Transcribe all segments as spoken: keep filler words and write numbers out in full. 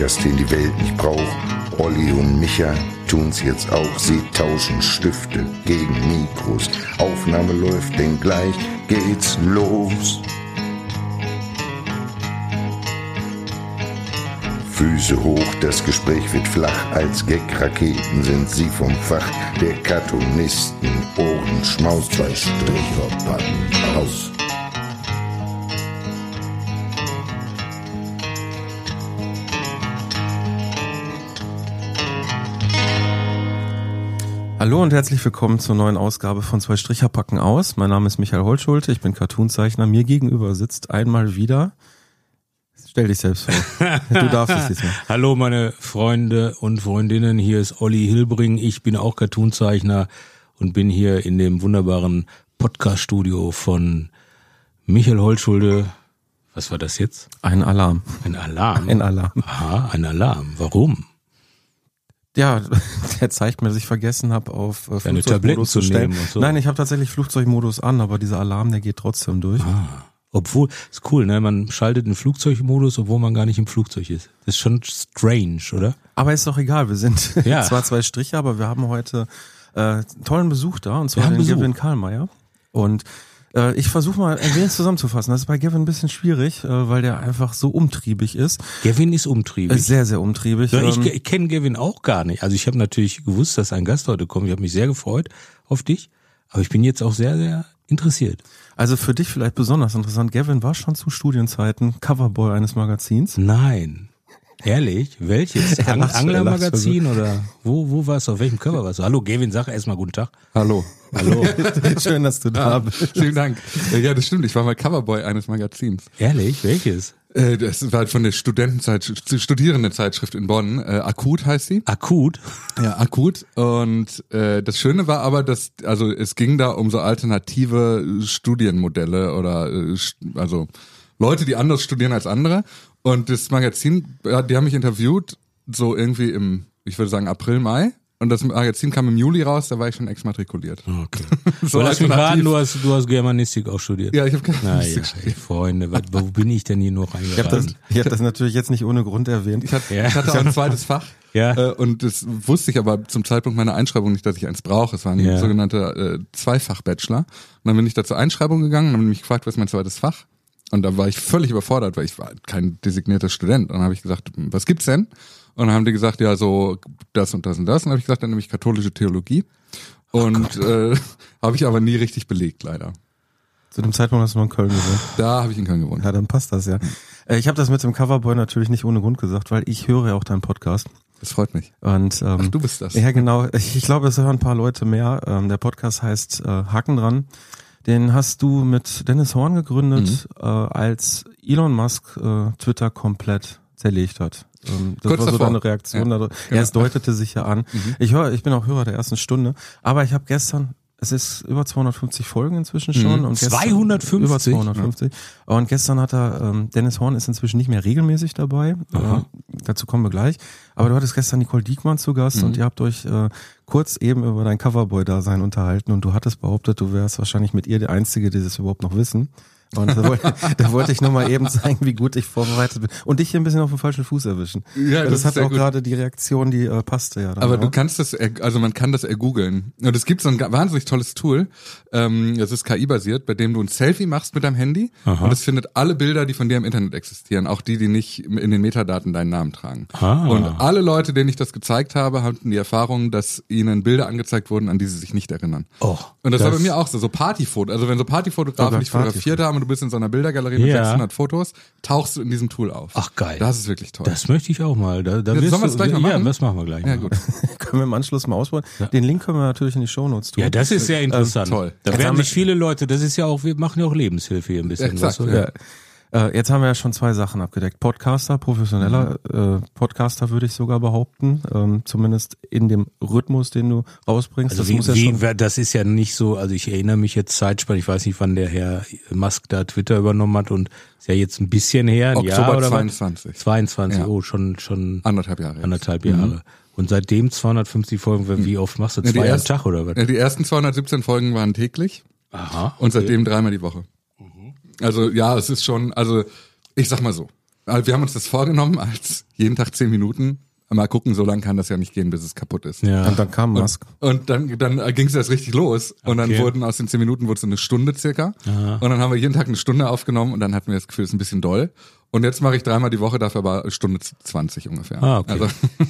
Podcast, den die Welt nicht braucht. Olli und Micha tun's jetzt auch. Sie tauschen Stifte gegen Mikros. Aufnahme läuft, denn gleich geht's los. Füße hoch, das Gespräch wird flach. Als Gag-Raketen sind sie vom Fach der Cartoonisten. Ohrenschmaus, zwei Stricher packen aus. Hallo und herzlich willkommen zur neuen Ausgabe von Zwei Stricher packen aus. Mein Name ist Michael Holtschulte, ich bin Cartoonzeichner. Mir gegenüber sitzt einmal wieder, stell dich selbst vor, du darfst es jetzt mal. Hallo meine Freunde und Freundinnen, hier ist Olli Hilbring, ich bin auch Cartoonzeichner und bin hier in dem wunderbaren Podcast-Studio von Michael Holtschulte. Was war das jetzt? Ein Alarm. Ein Alarm? Ein Alarm. Aha, ein Alarm. Warum? Ja, der zeigt mir, dass ich vergessen habe, auf äh, Deine Tabletten zu nehmen und so. Nein, ich habe tatsächlich Flugzeugmodus an, aber dieser Alarm, der geht trotzdem durch. Ah, obwohl, ist cool, ne? Man schaltet den Flugzeugmodus, obwohl man gar nicht im Flugzeug ist. Das ist schon strange, oder? Aber ist doch egal, wir sind Ja. zwar zwei Striche, aber wir haben heute äh, tollen Besuch da, und zwar Wir haben den Besuch. Gavin Karlmeier. Und äh, ich versuche mal ein wenig zusammenzufassen. Das ist bei Gavin ein bisschen schwierig, äh, weil der einfach so umtriebig ist. Gavin ist Äh, umtriebig. sehr, sehr umtriebig. Ja, ich Ähm, ich kenne Gavin auch gar nicht. Also ich habe natürlich gewusst, dass ein Gast heute kommt. Ich habe mich sehr gefreut auf dich. Aber ich bin jetzt auch sehr, sehr interessiert. Also für dich vielleicht besonders interessant, Gavin war schon zu Studienzeiten Coverboy eines Magazins. Nein. Ehrlich? Welches? Er Ang lacht- er Anglermagazin oder wo wo warst du? Auf welchem Cover warst du? Hallo Gavin, sag erstmal guten Tag. Hallo. Hallo. Schön, dass du da bist. Vielen Dank. Ja, das stimmt. Ich war mal Coverboy eines Magazins. Ehrlich? Welches? Äh, Das war von der Studentenzeit, Studierendenzeitschrift in Bonn. Äh, Akut heißt sie. Akut? Ja, Akut. Und äh, das Schöne war aber, dass, also es ging da um so alternative Studienmodelle oder äh, also Leute, die anders studieren als andere. Und das Magazin, die haben mich interviewt, so irgendwie im, ich würde sagen April, Mai. Und das Magazin kam im Juli raus, da war ich schon exmatrikuliert. Okay. So So, lass mich alternativ. raten, du hast, du hast Germanistik auch studiert. Ja, ich habe keine Naja, Freunde, was, wo bin ich denn hier noch Ich habe das, reingeraten? ich hab das natürlich jetzt nicht ohne Grund erwähnt. Ich hatte, Ja. ich hatte auch ein zweites Fach. Ja. Äh, und das wusste ich aber zum Zeitpunkt meiner Einschreibung nicht, dass ich eins brauche. Es war ein Ja. sogenannter äh, Zweifach-Bachelor. Und dann bin ich da zur Einschreibung gegangen und habe mich gefragt, was ist mein zweites Fach? Und da war ich völlig überfordert, weil ich war kein designierter Student. Und dann habe ich gesagt, was gibt's denn? Und dann haben die gesagt, ja, so das und das und das. Und dann habe ich gesagt, dann nehme ich katholische Theologie. Und äh, habe ich aber nie richtig belegt, leider. Zu dem Zeitpunkt hast du noch in Köln gewohnt. Da habe ich in Köln gewohnt. Ja, dann passt das ja. Äh, Ich habe das mit dem Coverboy natürlich nicht ohne Grund gesagt, weil ich höre ja auch deinen Podcast. Das freut mich. Und, ähm, Ach, du bist das. Ja, genau. Ich, ich glaube, es hören ein paar Leute mehr. Ähm, der Podcast heißt äh, Haken dran. Den hast du mit Dennis Horn gegründet, Mhm. äh, als Elon Musk äh, Twitter komplett zerlegt hat. Ähm, das Kurz war so davor. deine Reaktion. Ja, Ja, genau. es deutete sich ja an. Mhm. Ich höre, ich bin auch Hörer der ersten Stunde, aber ich habe gestern, es ist über zweihundertfünfzig Folgen inzwischen schon. Mhm. Und gestern, zweihundertfünfzig? Über zweihundertfünfzig. Und gestern hat er, ähm, Dennis Horn ist inzwischen nicht mehr regelmäßig dabei. Äh, dazu kommen wir gleich. Aber du hattest gestern Nicole Diekmann zu Gast Mhm. und ihr habt euch äh, kurz eben über dein Coverboy-Dasein unterhalten und du hattest behauptet, du wärst wahrscheinlich mit ihr der Einzige, die das überhaupt noch wissen. Und da wollte, da wollte ich nur mal eben zeigen, wie gut ich vorbereitet bin. Und dich hier ein bisschen auf den falschen Fuß erwischen. Ja, das, das ist hat sehr auch gut. gerade die Reaktion, die äh, passte ja. Dann Aber auch. du kannst das, er- also man kann das ergoogeln. Und es gibt so ein ga- wahnsinnig tolles Tool, ähm, das ist K I-basiert, bei dem du ein Selfie machst mit deinem Handy Aha. und es findet alle Bilder, die von dir im Internet existieren, auch die, die nicht in den Metadaten deinen Namen tragen. Ah. Und alle Leute, denen ich das gezeigt habe, hatten die Erfahrung, dass ihnen Bilder angezeigt wurden, an die sie sich nicht erinnern. Oh, Und das, war das- bei mir auch so, so Partyfotos. Also wenn so Partyfotografen Oh, dich Party- fotografiert haben und du bist in so einer Bildergalerie mit Ja. sechshundert Fotos, tauchst du in diesem Tool auf. Ach, geil. Das ist wirklich toll. Das möchte ich auch mal. Da, da Ja, wirst sollen wir du- das gleich mal Ja, machen? das machen wir gleich ja, mal. gut. können wir im Anschluss mal ausprobieren. Den Link können wir natürlich in die Shownotes tun. Ja, das ist sehr interessant. toll. Da Jetzt werden haben sich viele Leute, das ist ja auch, wir machen ja auch Lebenshilfe hier ein bisschen. Exakt, weißt du? ja. Äh, jetzt haben wir ja schon zwei Sachen abgedeckt. Podcaster, professioneller äh, Podcaster würde ich sogar behaupten, ähm, zumindest in dem Rhythmus, den du rausbringst. Also das wie, muss ja wie, schon. wer- das ist ja nicht so, also ich erinnere mich jetzt Zeitspann, ich weiß nicht, wann der Herr Musk da Twitter übernommen hat und ist ja jetzt ein bisschen her, ein Oktober Jahr oder zweiundzwanzig. was? zweiundzwanzig, Ja. oh, schon, schon Anderthalb Jahre. jetzt. anderthalb Jahre. Mhm. Und seitdem zweihundertfünfzig Folgen, wie oft machst du? Ja, die Zwei am ersten- Tag oder was? Ja, die ersten zweihundertsiebzehn Folgen waren täglich Aha. und seitdem dreimal die Woche. Also ja, es ist schon, also ich sag mal so, Also wir haben uns das vorgenommen als jeden Tag zehn Minuten. Mal gucken, so lange kann das ja nicht gehen, bis es kaputt ist. Ja. Und dann kam Musk. Und, und dann, dann ging es erst richtig los. Und Okay. dann wurden aus den zehn Minuten wurde es eine Stunde circa. Aha. Und dann haben wir jeden Tag eine Stunde aufgenommen und dann hatten wir das Gefühl, es ist ein bisschen doll. Und jetzt mache ich dreimal die Woche, dafür aber Stunde zwanzig ungefähr. Ah, okay. Also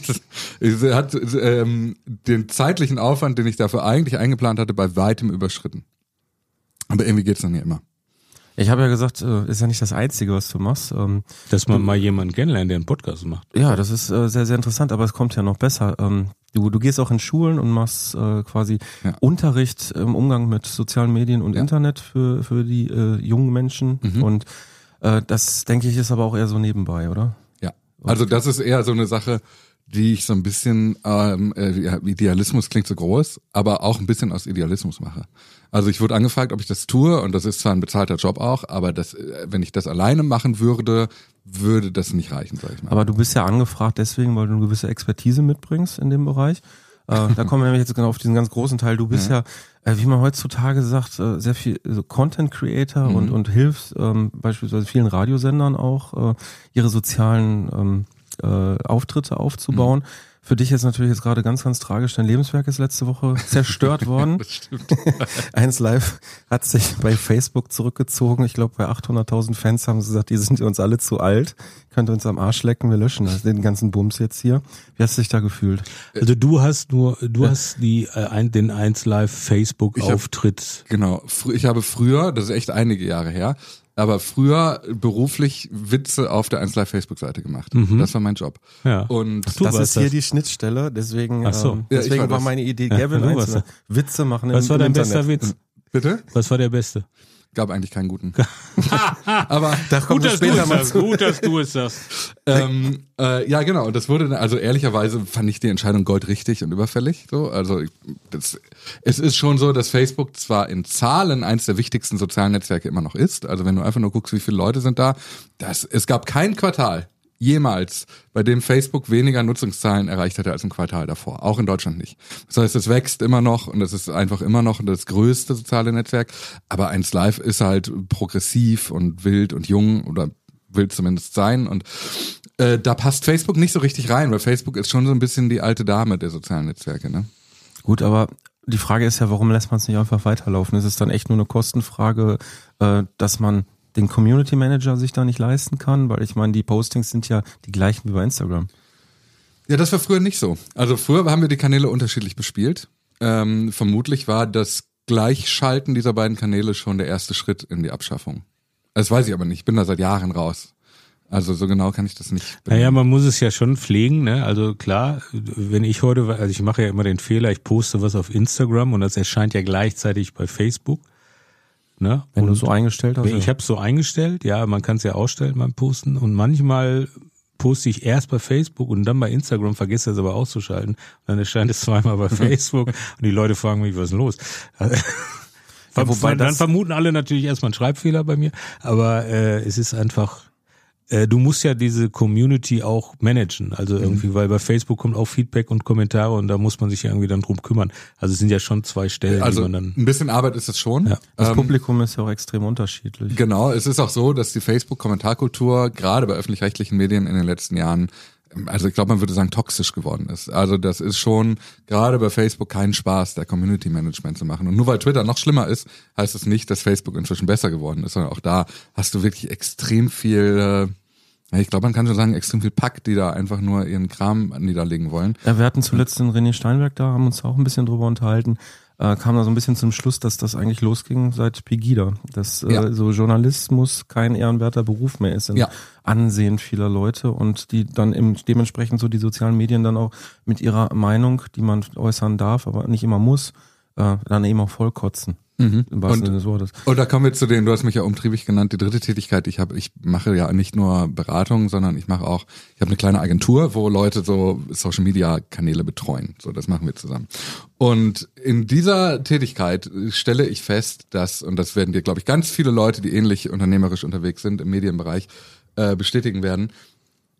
es hat ähm, den zeitlichen Aufwand, den ich dafür eigentlich eingeplant hatte, bei weitem überschritten. Aber irgendwie geht's dann ja immer. Ich habe ja gesagt, äh, ist ja nicht das Einzige, was du machst. Ähm, Dass man mal jemanden kennenlernt, der einen Podcast macht. Ja, das ist äh, sehr, sehr interessant, aber es kommt ja noch besser. Ähm, du, du gehst auch in Schulen und machst äh, quasi Ja. Unterricht im Umgang mit sozialen Medien und Ja. Internet für, für die äh, jungen Menschen. Mhm. Und äh, das, denke ich, ist aber auch eher so nebenbei, oder? Ja, also das ist eher so eine Sache, die ich so ein bisschen, ähm, äh, ja, Idealismus klingt so groß, aber auch ein bisschen aus Idealismus mache. Also ich wurde angefragt, ob ich das tue und das ist zwar ein bezahlter Job auch, aber das, äh, wenn ich das alleine machen würde, würde das nicht reichen, sag ich mal. Aber du bist ja angefragt deswegen, weil du eine gewisse Expertise mitbringst in dem Bereich. Äh, da kommen wir nämlich jetzt genau auf diesen ganz großen Teil. Du bist ja, ja äh, wie man heutzutage sagt, äh, sehr viel so Content Creator Mhm. und, und hilfst ähm, beispielsweise vielen Radiosendern auch, äh, ihre sozialen ähm, äh, Auftritte aufzubauen. Mhm. Für dich ist natürlich jetzt gerade ganz, ganz tragisch. Dein Lebenswerk ist letzte Woche zerstört worden. Das stimmt. eins Live hat sich bei Facebook zurückgezogen. Ich glaube, bei achthunderttausend Fans haben sie gesagt, die sind uns alle zu alt. Könnt ihr uns am Arsch lecken, wir löschen das, den ganzen Bums jetzt hier. Wie hast du dich da gefühlt? Also du hast nur, du hast die äh, ein, den eins Live Facebook Ich hab- Auftritt. Genau. Fr- Ich habe früher, das ist echt einige Jahre her, aber früher beruflich Witze auf der eins Live Facebook-Seite gemacht. Das war mein Job. Ja. Und Ach, du das warst ist hier das. die Schnittstelle, deswegen, Ach so. ähm, Ja, ich deswegen war war das. meine Idee, Ja, Gavin du warst einzelne Witze machen im, Was war im dein bester Internet. Witz? bitte? Was war der beste? Gab eigentlich keinen guten. aber Da kommen wir später mal zu. Gut, dass du es sagst. ähm, äh, ja, genau. Und das wurde, dann- also ehrlicherweise fand ich die Entscheidung goldrichtig und überfällig. So, also ich, das, es ist schon so, dass Facebook zwar in Zahlen eins der wichtigsten sozialen Netzwerke immer noch ist. Also wenn du einfach nur guckst, wie viele Leute sind da, das, es gab kein Quartal jemals, bei dem Facebook weniger Nutzungszahlen erreicht hatte als im Quartal davor. Auch in Deutschland nicht. Das heißt, es wächst immer noch und es ist einfach immer noch das größte soziale Netzwerk. Aber eins Live ist halt progressiv und wild und jung oder will zumindest sein. Und äh, da passt Facebook nicht so richtig rein, weil Facebook ist schon so ein bisschen die alte Dame der sozialen Netzwerke, ne? Gut, aber die Frage ist ja, warum lässt man es nicht einfach weiterlaufen? Ist es dann echt nur eine Kostenfrage, äh, dass man den Community Manager sich da nicht leisten kann? Weil ich meine, die Postings sind ja die gleichen wie bei Instagram. Ja, das war früher nicht so. Also früher haben wir die Kanäle unterschiedlich bespielt. Ähm, vermutlich war das Gleichschalten dieser beiden Kanäle schon der erste Schritt in die Abschaffung. Das weiß ich aber nicht. Ich bin da seit Jahren raus. Also so genau kann ich das nicht benennen. Naja, man muss es ja schon pflegen, ne? Also klar, wenn ich heute, also ich mache ja immer den Fehler, ich poste was auf Instagram und das erscheint ja gleichzeitig bei Facebook. Ne? Wenn und du so eingestellt hast. Ich ja. habe es so eingestellt, ja, man kann es ja ausstellen beim Posten und manchmal poste ich erst bei Facebook und dann bei Instagram, vergesse es aber auszuschalten und dann erscheint es zweimal bei Facebook und die Leute fragen mich, was ist denn los? Ja, wobei dann das- vermuten alle natürlich erstmal einen Schreibfehler bei mir, aber äh, es ist einfach, äh, du musst ja diese Community auch managen, also irgendwie, weil bei Facebook kommt auch Feedback und Kommentare und da muss man sich ja irgendwie dann drum kümmern. Also es sind ja schon zwei Stellen, Also die man dann... ein bisschen Arbeit ist es schon. Ja. Das Ähm, Publikum ist ja auch extrem unterschiedlich. Genau, es ist auch so, dass die Facebook-Kommentarkultur gerade bei öffentlich-rechtlichen Medien in den letzten Jahren, also ich glaube, man würde sagen, toxisch geworden ist. Also das ist schon gerade bei Facebook kein Spaß, da Community-Management zu machen. Und nur weil Twitter noch schlimmer ist, heißt es nicht, dass Facebook inzwischen besser geworden ist, sondern auch da hast du wirklich extrem viel, äh, ich glaube, man kann schon sagen, extrem viel Pack, die da einfach nur ihren Kram niederlegen wollen. Ja, wir hatten zuletzt den René Steinberg da, haben uns auch ein bisschen drüber unterhalten, äh, kam da so ein bisschen zum Schluss, dass das eigentlich losging seit Pegida, dass äh, Ja. so Journalismus kein ehrenwerter Beruf mehr ist im Ja. Ansehen vieler Leute und die dann im, dementsprechend so die sozialen Medien dann auch mit ihrer Meinung, die man äußern darf, aber nicht immer muss, äh, dann eben auch vollkotzen. Mhm. Im wahrsten Und- Sinne des Wortes. Und da kommen wir zu den, du hast mich ja umtriebig genannt, die dritte Tätigkeit. Ich habe, ich mache ja nicht nur Beratung, sondern ich mache auch, ich habe eine kleine Agentur, wo Leute so Social Media Kanäle betreuen. So, das machen wir zusammen. Und in dieser Tätigkeit stelle ich fest, dass, und das werden dir, glaube ich, ganz viele Leute, die ähnlich unternehmerisch unterwegs sind im Medienbereich, äh, bestätigen werden,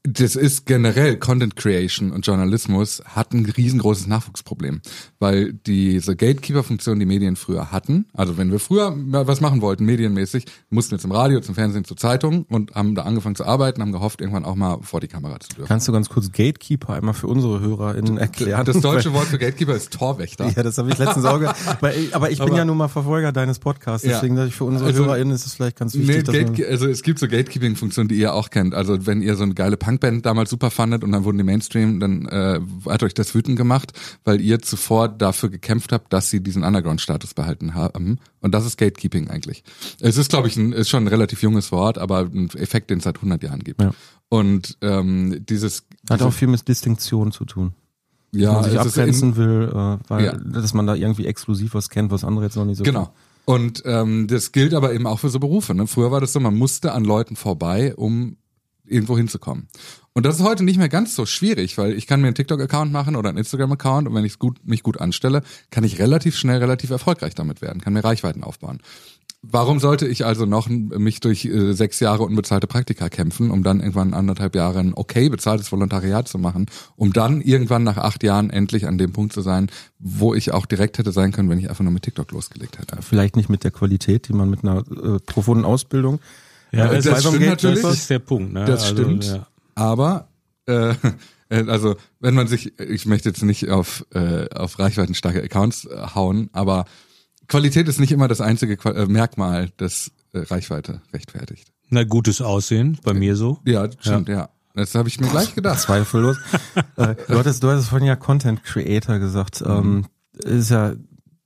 Das ist generell Content Creation und Journalismus hat ein riesengroßes Nachwuchsproblem, weil diese Gatekeeper-Funktion, die Medien früher hatten, also wenn wir früher was machen wollten, medienmäßig, mussten wir zum Radio, zum Fernsehen, zur Zeitung und haben da angefangen zu arbeiten, haben gehofft, irgendwann auch mal vor die Kamera zu dürfen. Kannst du ganz kurz Gatekeeper einmal für unsere HörerInnen erklären? Das deutsche Wort für Gatekeeper ist Torwächter. Ja, das habe ich letztens auch gehört. Aber ich bin Aber, ja nun mal Verfolger deines Podcasts, deswegen sage ich, für unsere also, HörerInnen ist es vielleicht ganz wichtig, nee, dass Gate, also es gibt so Gatekeeping-Funktionen, die ihr auch kennt. Also wenn ihr so eine geile Punkband damals super fandet und dann wurden die Mainstream, dann äh, hat euch das wütend gemacht, weil ihr zuvor dafür gekämpft habt, dass sie diesen Underground-Status behalten haben. Und das ist Gatekeeping eigentlich. Es ist, glaube ich, ein, ist schon ein relativ junges Wort, aber ein Effekt, den es seit hundert Jahren gibt. Ja. Und ähm, dieses... Hat diese, auch viel mit Distinktion zu tun. Ja, Dass man sich abgrenzen in, will, äh, weil ja. dass man da irgendwie exklusiv was kennt, was andere jetzt noch nicht so Genau. kennen. Und ähm, das gilt aber eben auch für so Berufe. Ne? Früher war das so, man musste an Leuten vorbei, um irgendwo hinzukommen. Und das ist heute nicht mehr ganz so schwierig, weil ich kann mir einen TikTok-Account machen oder einen Instagram-Account und wenn ich gut, mich gut anstelle, kann ich relativ schnell relativ erfolgreich damit werden, kann mir Reichweiten aufbauen. Warum sollte ich also noch mich durch äh, sechs Jahre unbezahlte Praktika kämpfen, um dann irgendwann anderthalb Jahre ein okay bezahltes Volontariat zu machen, um dann irgendwann nach acht Jahren endlich an dem Punkt zu sein, wo ich auch direkt hätte sein können, wenn ich einfach nur mit TikTok losgelegt hätte. Vielleicht nicht mit der Qualität, die man mit einer äh, profunden Ausbildung Ja, äh, das, bei das so einem stimmt Gate- natürlich. Das ist der Punkt. Ne? Das also, stimmt. Ja. Aber äh, also wenn man sich, ich möchte jetzt nicht auf äh, auf reichweitenstarke Accounts äh, hauen, aber Qualität ist nicht immer das einzige Qua- äh, Merkmal, das äh, Reichweite rechtfertigt. Na, gutes Aussehen, bei mir so. Ja, stimmt, ja. Das habe ich mir gleich gedacht. Zweifellos. äh, du hattest, du hattest vorhin ja Content Creator gesagt. Ähm, ist ja,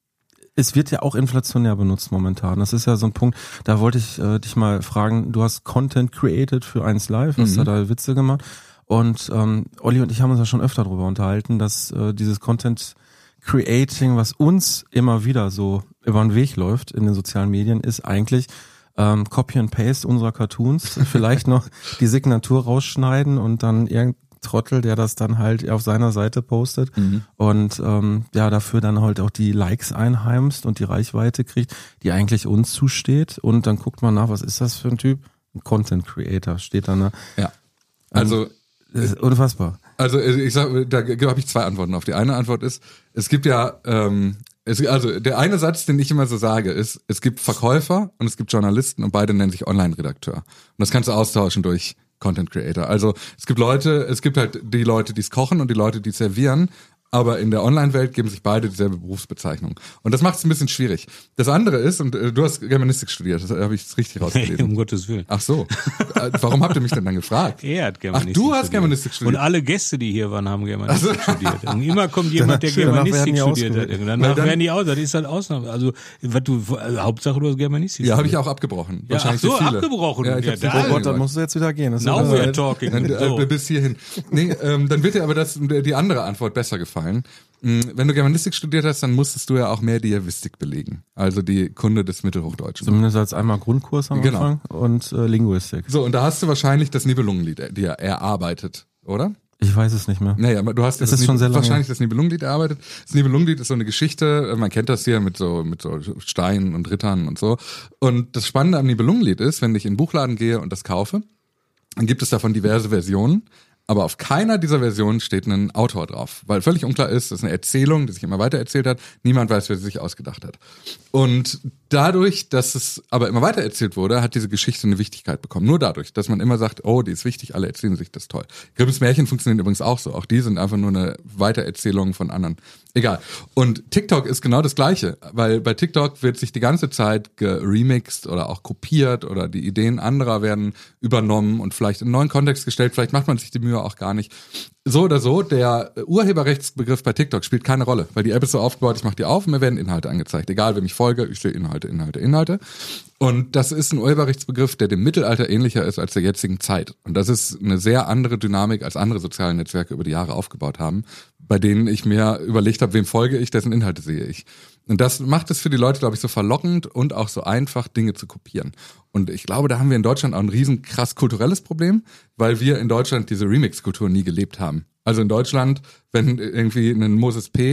es wird ja auch inflationär benutzt momentan. Das ist ja so ein Punkt, da wollte ich äh, dich mal fragen, du hast Content created für eins Live, hast Mhm. da da Witze gemacht. Und ähm, Olli und ich haben uns ja schon öfter darüber unterhalten, dass äh, dieses Content Creating, was uns immer wieder so über den Weg läuft in den sozialen Medien, ist eigentlich ähm, Copy and Paste unserer Cartoons, vielleicht noch die Signatur rausschneiden und dann irgendein Trottel, der das dann halt auf seiner Seite postet Mhm. und ähm, ja dafür dann halt auch die Likes einheimst und die Reichweite kriegt, die eigentlich uns zusteht, und dann guckt man nach, was ist das für ein Typ? Ein Content Creator steht da, ne? Ja. Also Das ist unfassbar. Also ich sag, da habe ich zwei Antworten auf. Die eine Antwort ist, es gibt ja, ähm, es, also der eine Satz, den ich immer so sage, ist, es gibt Verkäufer und es gibt Journalisten und beide nennen sich Online-Redakteur. Und das kannst du austauschen durch Content Creator. Also es gibt Leute, es gibt halt die Leute, die es kochen und die Leute, die es servieren. Aber in der Online-Welt geben sich beide dieselbe Berufsbezeichnung. Und das macht es ein bisschen schwierig. Das andere ist, und äh, du hast Germanistik studiert, das habe ich richtig rausgelesen. Um Gottes Willen. Ach so. Äh, Warum habt ihr mich denn dann gefragt? Er hat Ach, Germanistik du hast studiert. Germanistik studiert. Und alle Gäste, die hier waren, haben Germanistik studiert. Und immer kommt jemand, der Danach werden Germanistik die studiert hat. ausgewählt. Danach Weil dann- werden die aus. Das ist halt Ausnahme. Also, was du, also, Hauptsache du hast Germanistik Ja, habe studiert. ich auch abgebrochen. Ja, Wahrscheinlich ach so, wie viele. abgebrochen. Ja, ich Ja, hab's da- nicht Oh Gott, dann gemacht. musst du jetzt wieder gehen. Das ist Now so- we're talking. Dann, So. äh, bis hierhin. Nee, ähm, dann wird dir aber das, die andere Antwort besser gefallen. Mm, Wenn du Germanistik studiert hast, dann musstest du ja auch mehr Diavistik belegen. Also die Kunde des Mittelhochdeutschen. Zumindest als einmal Grundkurs am Genau. Anfang und äh, Linguistik. So, und da hast du wahrscheinlich das Nibelungenlied dir erarbeitet, oder? Ich weiß es nicht mehr. Naja, du hast Das das ist schon sehr lange. wahrscheinlich das Nibelungenlied erarbeitet. Das Nibelungenlied ist so eine Geschichte, man kennt das hier mit so mit so Steinen und Rittern und so. Und das Spannende am Nibelungenlied ist, wenn ich in den Buchladen gehe und das kaufe, dann gibt es davon diverse Versionen. Aber auf keiner dieser Versionen steht ein Autor drauf, weil völlig unklar ist, das ist eine Erzählung, die sich immer weiter erzählt hat. Niemand weiß, wer sie sich ausgedacht hat. Und dadurch, dass es aber immer weiter erzählt wurde, hat diese Geschichte eine Wichtigkeit bekommen. Nur dadurch, dass man immer sagt, oh, die ist wichtig, alle erzählen sich das toll. Grimms Märchen funktionieren übrigens auch so. Auch die sind einfach nur eine Weitererzählung von anderen. Egal. Und TikTok ist genau das Gleiche, weil bei TikTok wird sich die ganze Zeit geremixed oder auch kopiert oder die Ideen anderer werden übernommen und vielleicht in einen neuen Kontext gestellt. Vielleicht macht man sich die Mühe auch gar nicht. So oder so, der Urheberrechtsbegriff bei TikTok spielt keine Rolle, weil die App ist so aufgebaut, ich mache die auf und mir werden Inhalte angezeigt. Egal, wem ich folge, ich sehe Inhalte, Inhalte, Inhalte. Und das ist ein Urheberrechtsbegriff, der dem Mittelalter ähnlicher ist als der jetzigen Zeit. Und das ist eine sehr andere Dynamik, als andere soziale Netzwerke über die Jahre aufgebaut haben, bei denen ich mir überlegt habe, wem folge ich, dessen Inhalte sehe ich. Und das macht es für die Leute, glaube ich, so verlockend und auch so einfach, Dinge zu kopieren. Und ich glaube, da haben wir in Deutschland auch ein riesen krass kulturelles Problem, weil wir in Deutschland diese Remix-Kultur nie gelebt haben. Also in Deutschland, wenn irgendwie ein Moses P.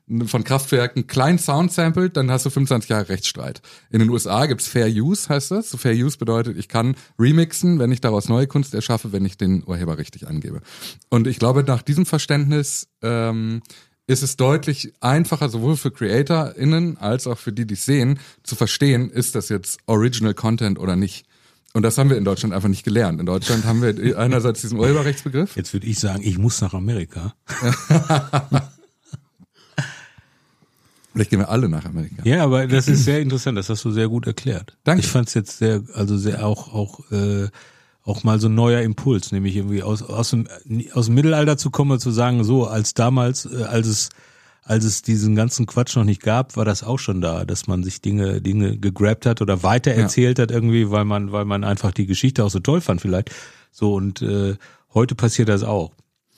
von Kraftwerken klein Sound samplet, dann hast du fünfundzwanzig Jahre Rechtsstreit. In den U S A gibt's Fair Use, heißt das. So Fair Use bedeutet, ich kann remixen, wenn ich daraus neue Kunst erschaffe, wenn ich den Urheber richtig angebe. Und ich glaube, nach diesem Verständnis ähm, ist es deutlich einfacher, sowohl für CreatorInnen als auch für die, die es sehen, zu verstehen, ist das jetzt Original Content oder nicht. Und das haben wir in Deutschland einfach nicht gelernt. In Deutschland haben wir einerseits diesen Urheberrechtsbegriff. Jetzt würde ich sagen, ich muss nach Amerika. Vielleicht gehen wir alle nach Amerika. Ja, aber das ist sehr interessant, das hast du sehr gut erklärt. Danke. Ich fand es jetzt sehr, also sehr auch auch äh, auch mal so ein neuer Impuls, nämlich irgendwie aus aus dem aus dem Mittelalter zu kommen und zu sagen, so als damals, äh, als es als es diesen ganzen Quatsch noch nicht gab, war das auch schon da, dass man sich Dinge Dinge gegrabt hat oder weitererzählt ja. hat irgendwie, weil man weil man einfach die Geschichte auch so toll fand vielleicht. So und äh, heute passiert das auch.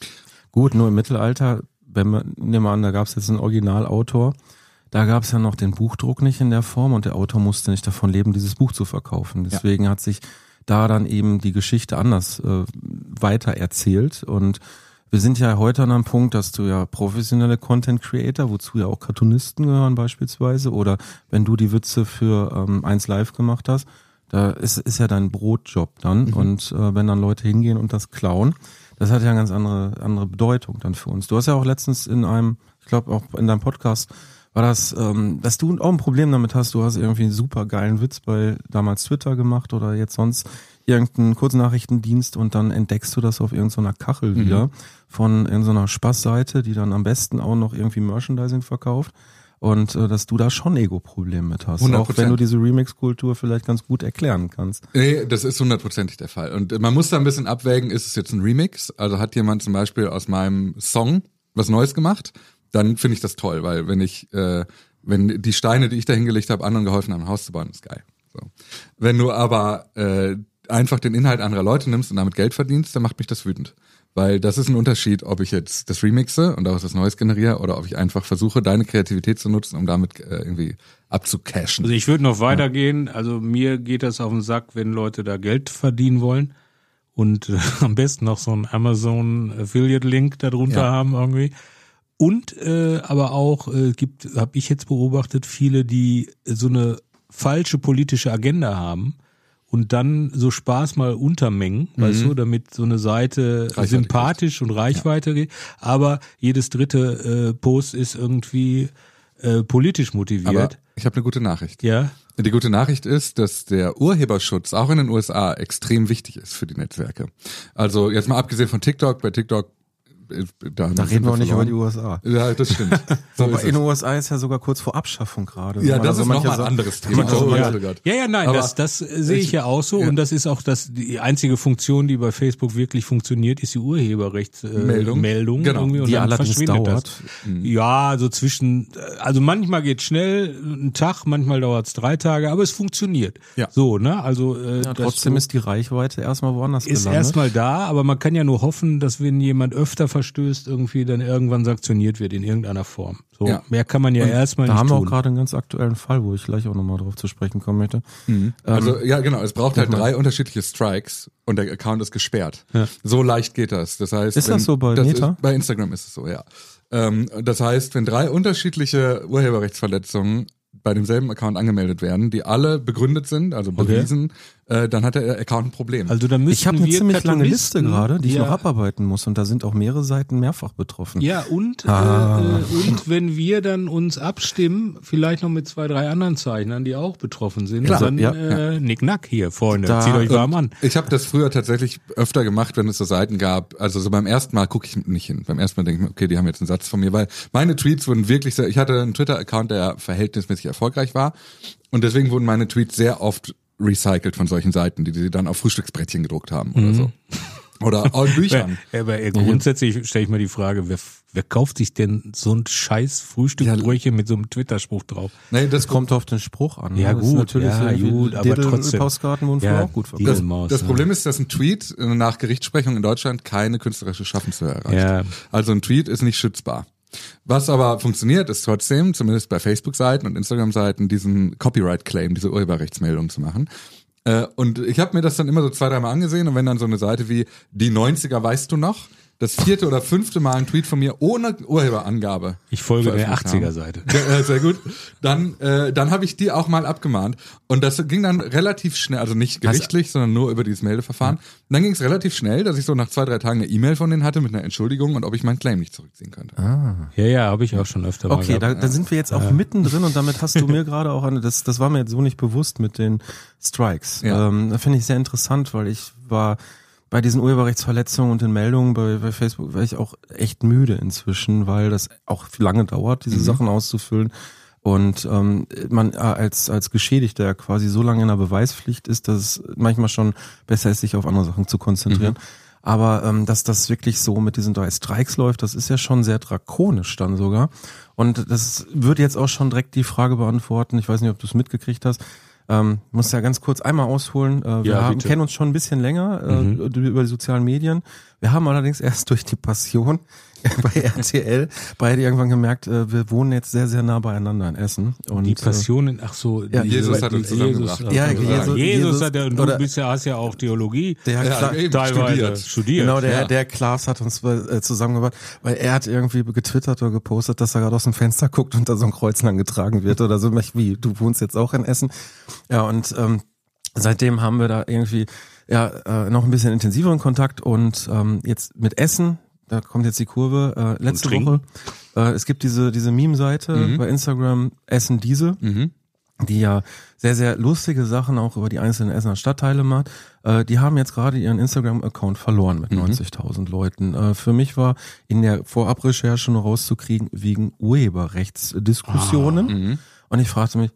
Gut, nur im Mittelalter, wenn man nehmen wir an, da gab es jetzt einen Originalautor. Da gab es ja noch den Buchdruck nicht in der Form und der Autor musste nicht davon leben, dieses Buch zu verkaufen. Deswegen ja. hat sich da dann eben die Geschichte anders äh, weiter erzählt. Und wir sind ja heute an einem Punkt, dass du ja professionelle Content Creator, wozu ja auch Cartoonisten gehören beispielsweise, oder wenn du die Witze für ähm, eins Live gemacht hast, da ist, ist ja dein Brotjob dann. Mhm. Und äh, wenn dann Leute hingehen und das klauen, das hat ja eine ganz andere andere Bedeutung dann für uns. Du hast ja auch letztens in einem, ich glaube auch in deinem Podcast, war das, ähm, dass du auch ein Problem damit hast, du hast irgendwie einen super geilen Witz bei damals Twitter gemacht oder jetzt sonst irgendeinen Kurznachrichtendienst und dann entdeckst du das auf irgendeiner Kachel mhm. wieder von irgendeiner Spaßseite, die dann am besten auch noch irgendwie Merchandising verkauft und äh, dass du da schon Ego-Problem mit hast, hundert Prozent. Auch wenn du diese Remix-Kultur vielleicht ganz gut erklären kannst. Nee, das ist hundertprozentig der Fall und man muss da ein bisschen abwägen, ist es jetzt ein Remix, also hat jemand zum Beispiel aus meinem Song was Neues gemacht, dann finde ich das toll, weil wenn ich, äh, wenn die Steine, die ich da hingelegt habe, anderen geholfen haben, ein Haus zu bauen, ist geil. So. Wenn du aber äh, einfach den Inhalt anderer Leute nimmst und damit Geld verdienst, dann macht mich das wütend. Weil das ist ein Unterschied, ob ich jetzt das remixe und daraus was Neues generiere oder ob ich einfach versuche, deine Kreativität zu nutzen, um damit äh, irgendwie abzucashen. Also ich würde noch weitergehen, also mir geht das auf den Sack, wenn Leute da Geld verdienen wollen und äh, am besten noch so einen Amazon-Affiliate-Link darunter ja. haben irgendwie. Und äh, aber auch äh, gibt, habe ich jetzt beobachtet, viele, die so eine falsche politische Agenda haben und dann so Spaß mal untermengen, mhm. weißt du, damit so eine Seite sympathisch ist. Und Reichweite ja. geht. Aber jedes dritte äh, Post ist irgendwie äh, politisch motiviert. Aber ich habe eine gute Nachricht. Ja. Die gute Nachricht ist, dass der Urheberschutz auch in den U S A extrem wichtig ist für die Netzwerke. Also jetzt mal abgesehen von TikTok, bei TikTok Da, da reden wir auch nicht über die U S A. Ja, das stimmt. So aber in den U S A ist ja sogar kurz vor Abschaffung gerade. Ja, das also ist nochmal ein anderes Thema. Oh, ja. ja, ja, nein, aber das, das sehe ich ja auch so ja. und das ist auch das die einzige Funktion, die bei Facebook wirklich funktioniert, ist die Urheberrechtsmeldung. Äh, Meldung genau. irgendwie und die dann allerdings verschwindet dauert. Das. Mhm. Ja, so zwischen, also manchmal geht schnell, ein Tag, manchmal dauert es drei Tage, aber es funktioniert. Ja. So, ne? Also äh, ja, trotzdem ist die Reichweite erstmal woanders ist gelandet. erstmal da, aber man kann ja nur hoffen, dass wenn jemand öfter verstößt, irgendwie dann irgendwann sanktioniert wird in irgendeiner Form. So, ja. Mehr kann man ja und erstmal nicht tun. Da haben wir auch gerade einen ganz aktuellen Fall, wo ich gleich auch nochmal drauf zu sprechen kommen möchte. Mhm. Ähm, also ja, genau, es braucht halt drei unterschiedliche Strikes und der Account ist gesperrt. Ja. So leicht geht das. Das heißt, ist wenn, das so bei das Meta? Ist, bei Instagram ist es so, ja. Ähm, das heißt, wenn drei unterschiedliche Urheberrechtsverletzungen bei demselben Account angemeldet werden, die alle begründet sind, also bewiesen, okay. äh, dann hat der Account ein Problem. Also da müssen ich habe eine wir ziemlich lange Liste gerade, die ich ja. noch abarbeiten muss und da sind auch mehrere Seiten mehrfach betroffen. Ja, und ah. äh, und wenn wir dann uns abstimmen, vielleicht noch mit zwei, drei anderen Zeichnern, die auch betroffen sind, Klar, dann ja, äh, ja. Nick-Nack hier, Freunde, da, zieht euch warm an. Ich habe das früher tatsächlich öfter gemacht, wenn es so Seiten gab, also so beim ersten Mal gucke ich nicht hin. Beim ersten Mal denke ich mir, okay, die haben jetzt einen Satz von mir, weil meine Tweets wurden wirklich sehr, ich hatte einen Twitter-Account, der verhältnismäßig erfolgreich war. Und deswegen wurden meine Tweets sehr oft recycelt von solchen Seiten, die sie dann auf Frühstücksbrettchen gedruckt haben oder mhm. so. Oder auch in Büchern. Aber grundsätzlich stelle ich mir die Frage, wer, wer kauft sich denn so ein scheiß Frühstücksbrötchen ja, mit so einem Twitter-Spruch drauf? Nee, das kommt auf den Spruch an. Ja, das gut, natürlich ja, gut, aber trotzdem. Postkarten wurden früher ja, auch gut verkauft. Das, das Problem ist, dass ein Tweet nach Gerichtsprechung in Deutschland keine künstlerische Schaffenshöhe erreicht. Ja. Also ein Tweet ist nicht schützbar. Was aber funktioniert, ist trotzdem, zumindest bei Facebook-Seiten und Instagram-Seiten, diesen Copyright-Claim, diese Urheberrechtsmeldung zu machen. Äh, und ich habe mir das dann immer so zwei, dreimal angesehen und wenn dann so eine Seite wie die neunziger weißt du noch, das vierte oder fünfte Mal einen Tweet von mir ohne Urheberangabe. Ich folge der veröffentlicht achtziger-Seite. Ja, äh, sehr gut. Dann, äh, dann habe ich die auch mal abgemahnt. Und das ging dann relativ schnell, also nicht gerichtlich, Was? sondern nur über dieses Meldeverfahren. Und dann ging es relativ schnell, dass ich so nach zwei, drei Tagen eine E-Mail von denen hatte mit einer Entschuldigung und ob ich meinen Claim nicht zurückziehen könnte. Ah. Ja, ja, habe ich auch schon öfter mal Okay, da, gehabt. da sind wir jetzt auch ja. mittendrin und damit hast du mir gerade auch eine, das, das war mir jetzt so nicht bewusst mit den Strikes. Ja. Ähm, da finde ich sehr interessant, weil ich war bei diesen Urheberrechtsverletzungen und den Meldungen bei, bei Facebook war ich auch echt müde inzwischen, weil das auch lange dauert, diese mhm. Sachen auszufüllen. Und ähm, man als als Geschädigter quasi so lange in der Beweispflicht ist, dass es manchmal schon besser ist, sich auf andere Sachen zu konzentrieren. Mhm. Aber ähm, dass das wirklich so mit diesen drei Strikes läuft, das ist ja schon sehr drakonisch dann sogar. Und das würde jetzt auch schon direkt die Frage beantworten, ich weiß nicht, ob du es mitgekriegt hast, ähm, muss ja ganz kurz einmal ausholen. Äh, wir ja, haben, kennen uns schon ein bisschen länger äh, mhm. über die sozialen Medien. Wir haben allerdings erst durch die Passion bei R T L beide irgendwann gemerkt, äh, wir wohnen jetzt sehr, sehr nah beieinander in Essen. Und, die Passion, in, ach so, ja, die, Jesus die, hat uns zusammengebracht. Jesus, ja, Jesus, Jesus, Jesus, Jesus hat ja, und du oder, bist ja, hast ja auch Theologie der ja, Kla- eben, teilweise studiert. studiert. Genau, der, ja. der Klaas hat uns äh, zusammengebracht, weil er hat irgendwie getwittert oder gepostet, dass er gerade aus dem Fenster guckt und da so ein Kreuz lang getragen wird oder so. Wie, du wohnst jetzt auch in Essen. Ja, und ähm, seitdem haben wir da irgendwie ja äh, noch ein bisschen intensiveren Kontakt und ähm, jetzt mit Essen, da kommt jetzt die Kurve, äh, letzte Woche, äh, es gibt diese diese Meme-Seite mhm. bei Instagram, Essen diese, mhm. die ja sehr, sehr lustige Sachen auch über die einzelnen Essener Stadtteile macht. Äh, die haben jetzt gerade ihren Instagram-Account verloren mit mhm. neunzigtausend Leuten. Äh, für mich war in der Vorabrecherche nur rauszukriegen wegen Urheberrechtsdiskussionen ah, mhm. und ich fragte mich,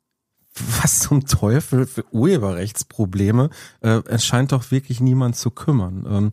was zum Teufel für Urheberrechtsprobleme, äh, es scheint doch wirklich niemand zu kümmern. Ähm,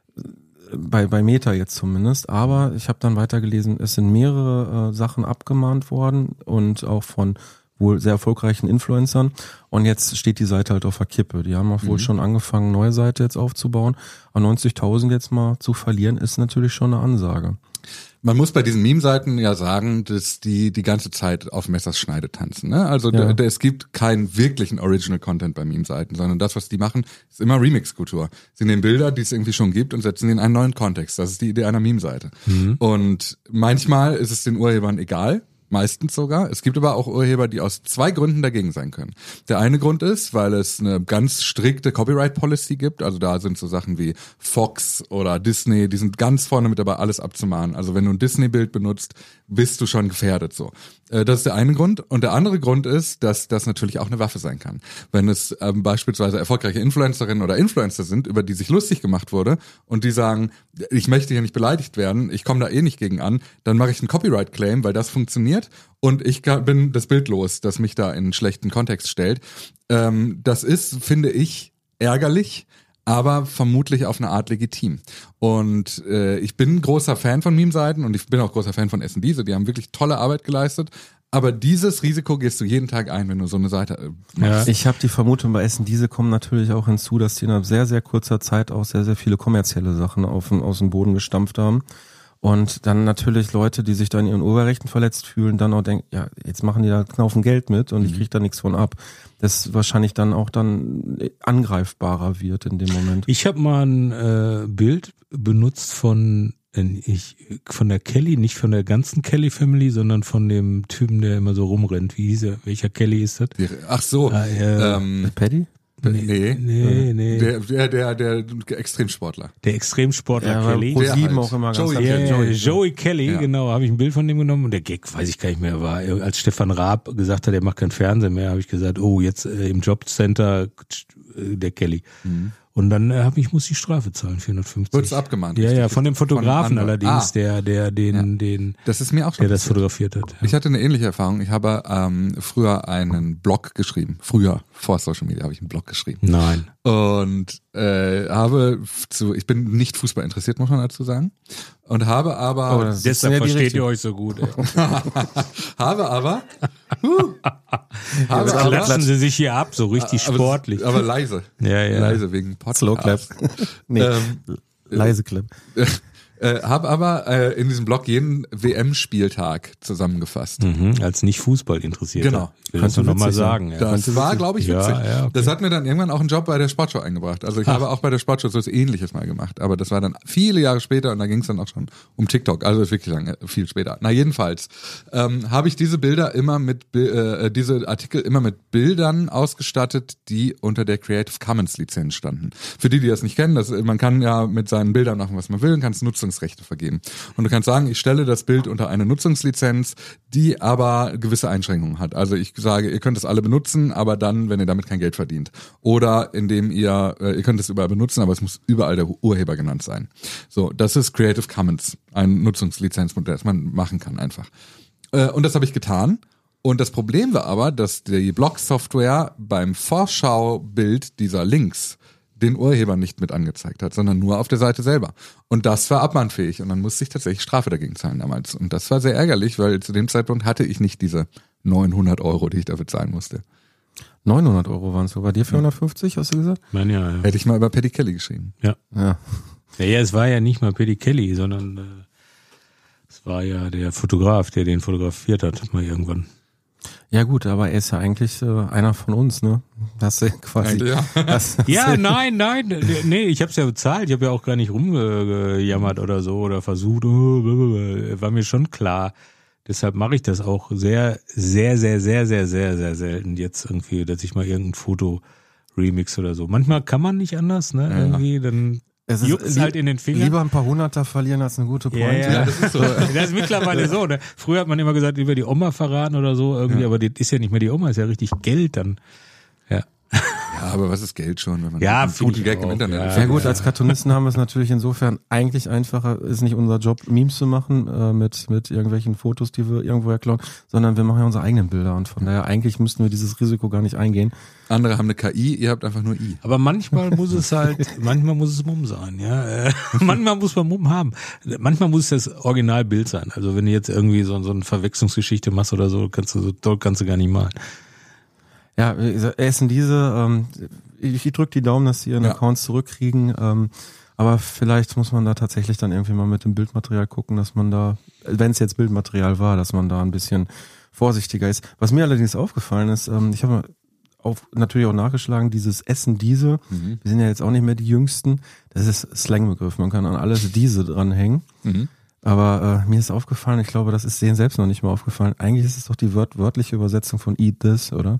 bei bei Meta jetzt zumindest, aber ich habe dann weitergelesen, es sind mehrere äh, Sachen abgemahnt worden und auch von wohl sehr erfolgreichen Influencern und jetzt steht die Seite halt auf der Kippe. Die haben auch wohl mhm. schon angefangen, eine neue Seite jetzt aufzubauen, aber neunzigtausend jetzt mal zu verlieren ist natürlich schon eine Ansage. Man muss bei diesen Meme-Seiten ja sagen, dass die die ganze Zeit auf Messerschneide tanzen. Ne? Also ja. d- es gibt keinen wirklichen Original-Content bei Meme-Seiten, sondern das, was die machen, ist immer Remix-Kultur. Sie nehmen Bilder, die es irgendwie schon gibt und setzen die in einen neuen Kontext. Das ist die Idee einer Meme-Seite. Mhm. Und manchmal ist es den Urhebern egal, meistens sogar. Es gibt aber auch Urheber, die aus zwei Gründen dagegen sein können. Der eine Grund ist, weil es eine ganz strikte Copyright-Policy gibt. Also da sind so Sachen wie Fox oder Disney, die sind ganz vorne mit dabei, alles abzumahnen. Also wenn du ein Disney-Bild benutzt, bist du schon gefährdet so. Das ist der eine Grund. Und der andere Grund ist, dass das natürlich auch eine Waffe sein kann. Wenn es ähm, beispielsweise erfolgreiche Influencerinnen oder Influencer sind, über die sich lustig gemacht wurde und die sagen, ich möchte hier nicht beleidigt werden, ich komme da eh nicht gegen an, dann mache ich einen Copyright-Claim, weil das funktioniert und ich kann, bin das Bild los, das mich da in einen schlechten Kontext stellt. Ähm, das ist, finde ich, ärgerlich, aber vermutlich auf eine Art legitim. Und äh, ich bin ein großer Fan von Meme-Seiten und ich bin auch großer Fan von Essen diese. Die haben wirklich tolle Arbeit geleistet. Aber dieses Risiko gehst du jeden Tag ein, wenn du so eine Seite äh, machst. Ja. Ich habe die Vermutung, bei Essen diese kommen natürlich auch hinzu, dass die in sehr, sehr kurzer Zeit auch sehr, sehr viele kommerzielle Sachen auf, aus dem Boden gestampft haben. Und dann natürlich Leute, die sich da in ihren Urheberrechten verletzt fühlen, dann auch denken, ja, jetzt machen die da einen Haufen Geld mit und mhm. ich krieg da nichts von ab. Das wahrscheinlich dann auch dann angreifbarer wird in dem Moment. Ich habe mal ein äh, Bild benutzt von äh, ich von der Kelly, nicht von der ganzen Kelly Family, sondern von dem Typen, der immer so rumrennt. Wie hieß er? Welcher Kelly ist das? Ach so, ah, äh, ähm, Paddy? Nee, nee, nee. Der, der, der, der Extremsportler. Der Extremsportler ja, Kelly. Pro sieben halt. auch immer Joey, ganz ja, Joey, Joey, Joey Kelly, ja. genau, habe ich ein Bild von dem genommen und der Gag, weiß ich gar nicht mehr, war, als Stefan Raab gesagt hat, er macht kein Fernsehen mehr, habe ich gesagt, oh, jetzt äh, im Jobcenter äh, der Kelly. Mhm. Und dann äh, hab ich muss die Strafe zahlen, vierhundertfünfzig. Wurdest abgemahnt? Ja, ja, von dem Fotografen von allerdings, ah. der, der, den, ja. den, das ist mir auch schon der das fotografiert hat. Ja. Ich hatte eine ähnliche Erfahrung. Ich habe ähm, früher einen Blog geschrieben. Früher, vor Social Media, habe ich einen Blog geschrieben. Nein. Und äh, habe zu, ich bin nicht Fußball interessiert, muss man dazu sagen. Und habe aber, oh, deshalb ja versteht ihr euch so gut. habe aber, huh, habe Jetzt aber, klatschen sie sich hier ab, so richtig aber, sportlich. Aber leise. Ja, ja. Leise wegen Podcast. Slow Clap. nee, ähm, leise Clap. Äh, habe aber äh, in diesem Blog jeden W M-Spieltag zusammengefasst. Mhm, als nicht Fußball interessiert. Genau. Ich will das nur nochmal sagen. Ja. Das war, glaube ich, witzig. Ja, ja, okay. Das hat mir dann irgendwann auch einen Job bei der Sportschau eingebracht. Also ich Ach. habe auch bei der Sportschau so was Ähnliches mal gemacht. Aber das war dann viele Jahre später und da ging es dann auch schon um TikTok. Also ist wirklich lange, viel später. Na jedenfalls ähm, habe ich diese Bilder immer mit, äh, diese Artikel immer mit Bildern ausgestattet, die unter der Creative Commons Lizenz standen. Für die, die das nicht kennen, das, man kann ja mit seinen Bildern machen, was man will, und kannst Nutzungsrechte vergeben. Und du kannst sagen, ich stelle das Bild unter eine Nutzungslizenz, die aber gewisse Einschränkungen hat. Also ich sage, ihr könnt es alle benutzen, aber dann, wenn ihr damit kein Geld verdient. Oder indem ihr, äh, ihr könnt es überall benutzen, aber es muss überall der Urheber genannt sein. So, das ist Creative Commons, ein Nutzungslizenzmodell, das man machen kann einfach. Äh, und das habe ich getan. Und das Problem war aber, dass die Blog-Software beim Vorschaubild dieser Links den Urheber nicht mit angezeigt hat, sondern nur auf der Seite selber. Und das war abmahnfähig und dann musste ich tatsächlich Strafe dagegen zahlen damals. Und das war sehr ärgerlich, weil zu dem Zeitpunkt hatte ich nicht diese neunhundert Euro, die ich dafür zahlen musste. neunhundert Euro waren es so. Bei dir vierhundertfünfzig, hast du gesagt? Nein, ja, ja. Hätte ich mal über Paddy Kelly geschrieben. Ja. Ja. Ja, ja, es war ja nicht mal Paddy Kelly, sondern äh, es war ja der Fotograf, der den fotografiert hat, mal irgendwann. Ja gut, aber er ist ja eigentlich äh, einer von uns, ne? Das ist quasi. Eigentlich, ja. Das, Ja, nein, nein, nee, ich hab's ja bezahlt, ich habe ja auch gar nicht rumgejammert oder so oder versucht, oh, war mir schon klar. Deshalb mache ich das auch sehr, sehr, sehr, sehr, sehr, sehr, sehr selten jetzt irgendwie, dass ich mal irgendein Foto remix oder so. Manchmal kann man nicht anders, ne? Irgendwie, dann es ist juckt's lieb, halt in den Fingern. Lieber ein paar Hunderter verlieren als eine gute Pointe. Ja, ja. Das ist so. Das ist mittlerweile so. Ne? Früher hat man immer gesagt, über die Oma verraten oder so irgendwie, Ja. aber das ist ja nicht mehr die Oma, ist ja richtig Geld dann. Ja. Ja, aber was ist Geld schon, wenn man Ja, einen find guten ich Gag auch, im Internet ja. ist? Ja gut, als Cartoonisten haben wir es natürlich insofern eigentlich einfacher, ist nicht unser Job, Memes zu machen äh, mit mit irgendwelchen Fotos, die wir irgendwo klauen, sondern wir machen ja unsere eigenen Bilder und von daher eigentlich müssten wir dieses Risiko gar nicht eingehen. Andere haben eine K I, ihr habt einfach nur I. Aber manchmal muss es halt, manchmal muss es Mumm sein, ja. Äh, manchmal muss man Mumm haben. Manchmal muss es das Originalbild sein. Also wenn du jetzt irgendwie so, so eine Verwechslungsgeschichte machst oder so, kannst du so toll kannst du gar nicht malen. Ja, wie gesagt, Essen diese, ähm, ich, ich drücke die Daumen, dass sie ihren Ja. Accounts zurückkriegen, ähm, aber vielleicht muss man da tatsächlich dann irgendwie mal mit dem Bildmaterial gucken, dass man da, wenn es jetzt Bildmaterial war, dass man da ein bisschen vorsichtiger ist. Was mir allerdings aufgefallen ist, ähm, ich habe auf, natürlich auch nachgeschlagen, dieses Essen diese, Mhm. wir sind ja jetzt auch nicht mehr die Jüngsten, das ist Slangbegriff, man kann an alles diese dranhängen. Mhm. Aber äh, mir ist aufgefallen, ich glaube, das ist denen selbst noch nicht mal aufgefallen, eigentlich ist es doch die wört- wörtliche Übersetzung von Eat This, oder?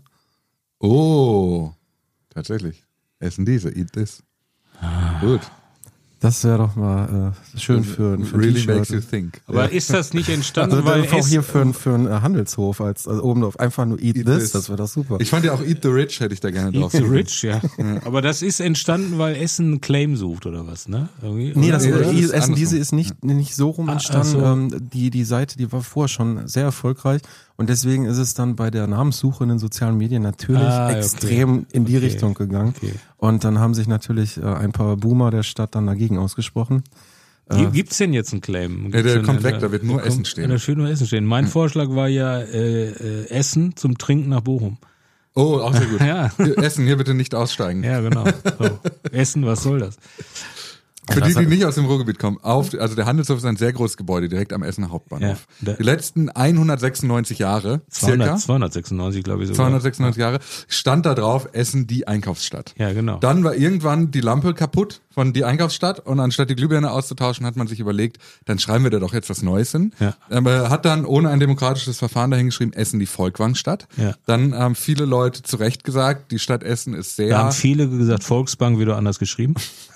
Oh, tatsächlich. Essen diese, eat this. Gut. Das wäre doch mal äh, schön für, für ein Really T-Shirt. makes you think. Aber ist das nicht entstanden, Also weil auch es, hier für, ein- für einen äh, Handelshof als also oben drauf einfach nur Eat, Eat This, this. das wäre doch super. Ich fand ja auch Eat the Rich hätte ich da gerne drauf. Eat the Rich, ja. Aber das ist entstanden, weil Essen einen Claim sucht oder was, ne? Irgendwie, Nee, oder? das, Nee, das äh, ist Essen andersrum. diese ist nicht nicht so rum Ah, entstanden. ach so. ähm, die die Seite, die war vorher schon sehr erfolgreich und deswegen ist es dann bei der Namenssuche in den sozialen Medien natürlich Ah, okay. extrem in die Okay. Richtung gegangen. Okay. Und dann haben sich natürlich äh, ein paar Boomer der Stadt dann dagegen ausgesprochen. Gi- Gibt's denn jetzt einen Claim? Ja, Gibt's der denn kommt eine- weg, da wird nur kommt- Essen stehen. Da steht nur Essen stehen. Mein Vorschlag war ja äh, äh, Essen zum Trinken nach Bochum. Oh, auch sehr gut. Ja. Hier, Essen, hier bitte nicht aussteigen. Ja, genau. So. Essen, was soll das? Für die, die nicht aus dem Ruhrgebiet kommen, auf, also der Handelshof ist ein sehr großes Gebäude direkt am Essener Hauptbahnhof. Ja, da- die letzten hundertsechsundneunzig Jahre, circa, zweihundert, zweihundertsechsundneunzig, glaube ich sogar. zweihundertsechsundneunzig Jahre, stand da drauf, Essen die Einkaufsstadt. Ja, genau. Dann war irgendwann die Lampe kaputt von die Einkaufsstadt und anstatt die Glühbirne auszutauschen, hat man sich überlegt, dann schreiben wir da doch jetzt was Neues hin. Ja. Aber hat dann ohne ein demokratisches Verfahren dahingeschrieben, Essen die Volkwangstadt. Ja. Dann haben viele Leute zu Recht gesagt, die Stadt Essen ist sehr... Da haben viele gesagt, Volksbank wieder anders geschrieben.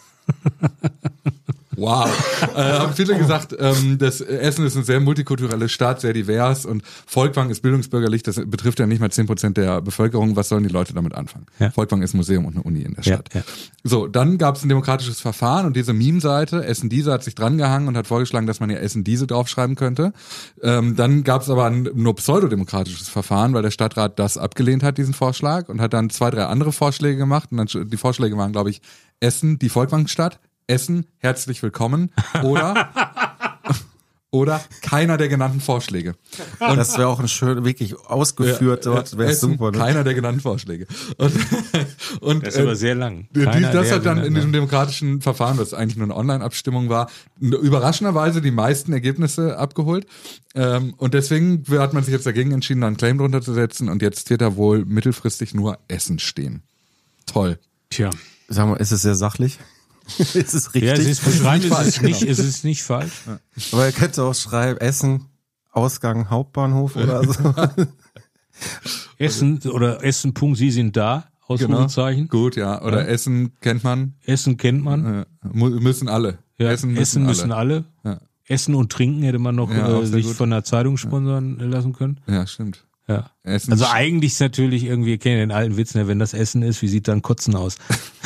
Wow. äh, haben viele gesagt, ähm, das Essen ist eine sehr multikulturelle Stadt, sehr divers und Volkwang ist bildungsbürgerlich, das betrifft ja nicht mal zehn Prozent der Bevölkerung. Was sollen die Leute damit anfangen? Ja. Volkwang ist ein Museum und eine Uni in der Ja, Stadt. ja. So, dann gab es ein demokratisches Verfahren und diese Meme-Seite, Essen diese, hat sich drangehangen und hat vorgeschlagen, dass man ja Essen diese draufschreiben könnte. Ähm, dann gab es aber ein nur pseudodemokratisches Verfahren, weil der Stadtrat das abgelehnt hat, diesen Vorschlag, und hat dann zwei, drei andere Vorschläge gemacht. Und dann, die Vorschläge waren, glaube ich, Essen, die Volkwangstadt, Essen, herzlich willkommen oder oder keiner der genannten Vorschläge. Und Das wäre auch ein schön, wirklich ausgeführt Ja, dort, wäre Essen, super. Ne? keiner der genannten Vorschläge. Und Und, Das ist aber sehr lang. Die, Keiner, das der hat dann so in diesem demokratischen Verfahren, was eigentlich nur eine Online-Abstimmung war, überraschenderweise die meisten Ergebnisse abgeholt. Ähm, und deswegen hat man sich jetzt dagegen entschieden, da einen Claim drunter zu setzen. Und jetzt wird da wohl mittelfristig nur Essen stehen. Toll. Tja. Sag mal, ist es sehr sachlich? Ist es richtig? Ja, es ist beschreiben, nicht es falsch, ist nicht, genau. es ist nicht falsch. Aber ihr könnt auch schreiben, Essen, Ausgang, Hauptbahnhof oder so. Essen oder Essen, Punkt, Sie sind da, Ausrufezeichen. Gut, ja. Oder Ja. Essen kennt man. Essen kennt man. Äh, mu- müssen alle. Ja, Essen müssen Essen alle. müssen alle. Ja. Essen und Trinken hätte man noch Ja, auch äh, sehr sich gut. von der Zeitung sponsern lassen können. Ja, stimmt. Ja. Essen Also eigentlich ist natürlich irgendwie, ihr kennt den alten Witz, ne, wenn das Essen ist, wie sieht dann Kotzen aus?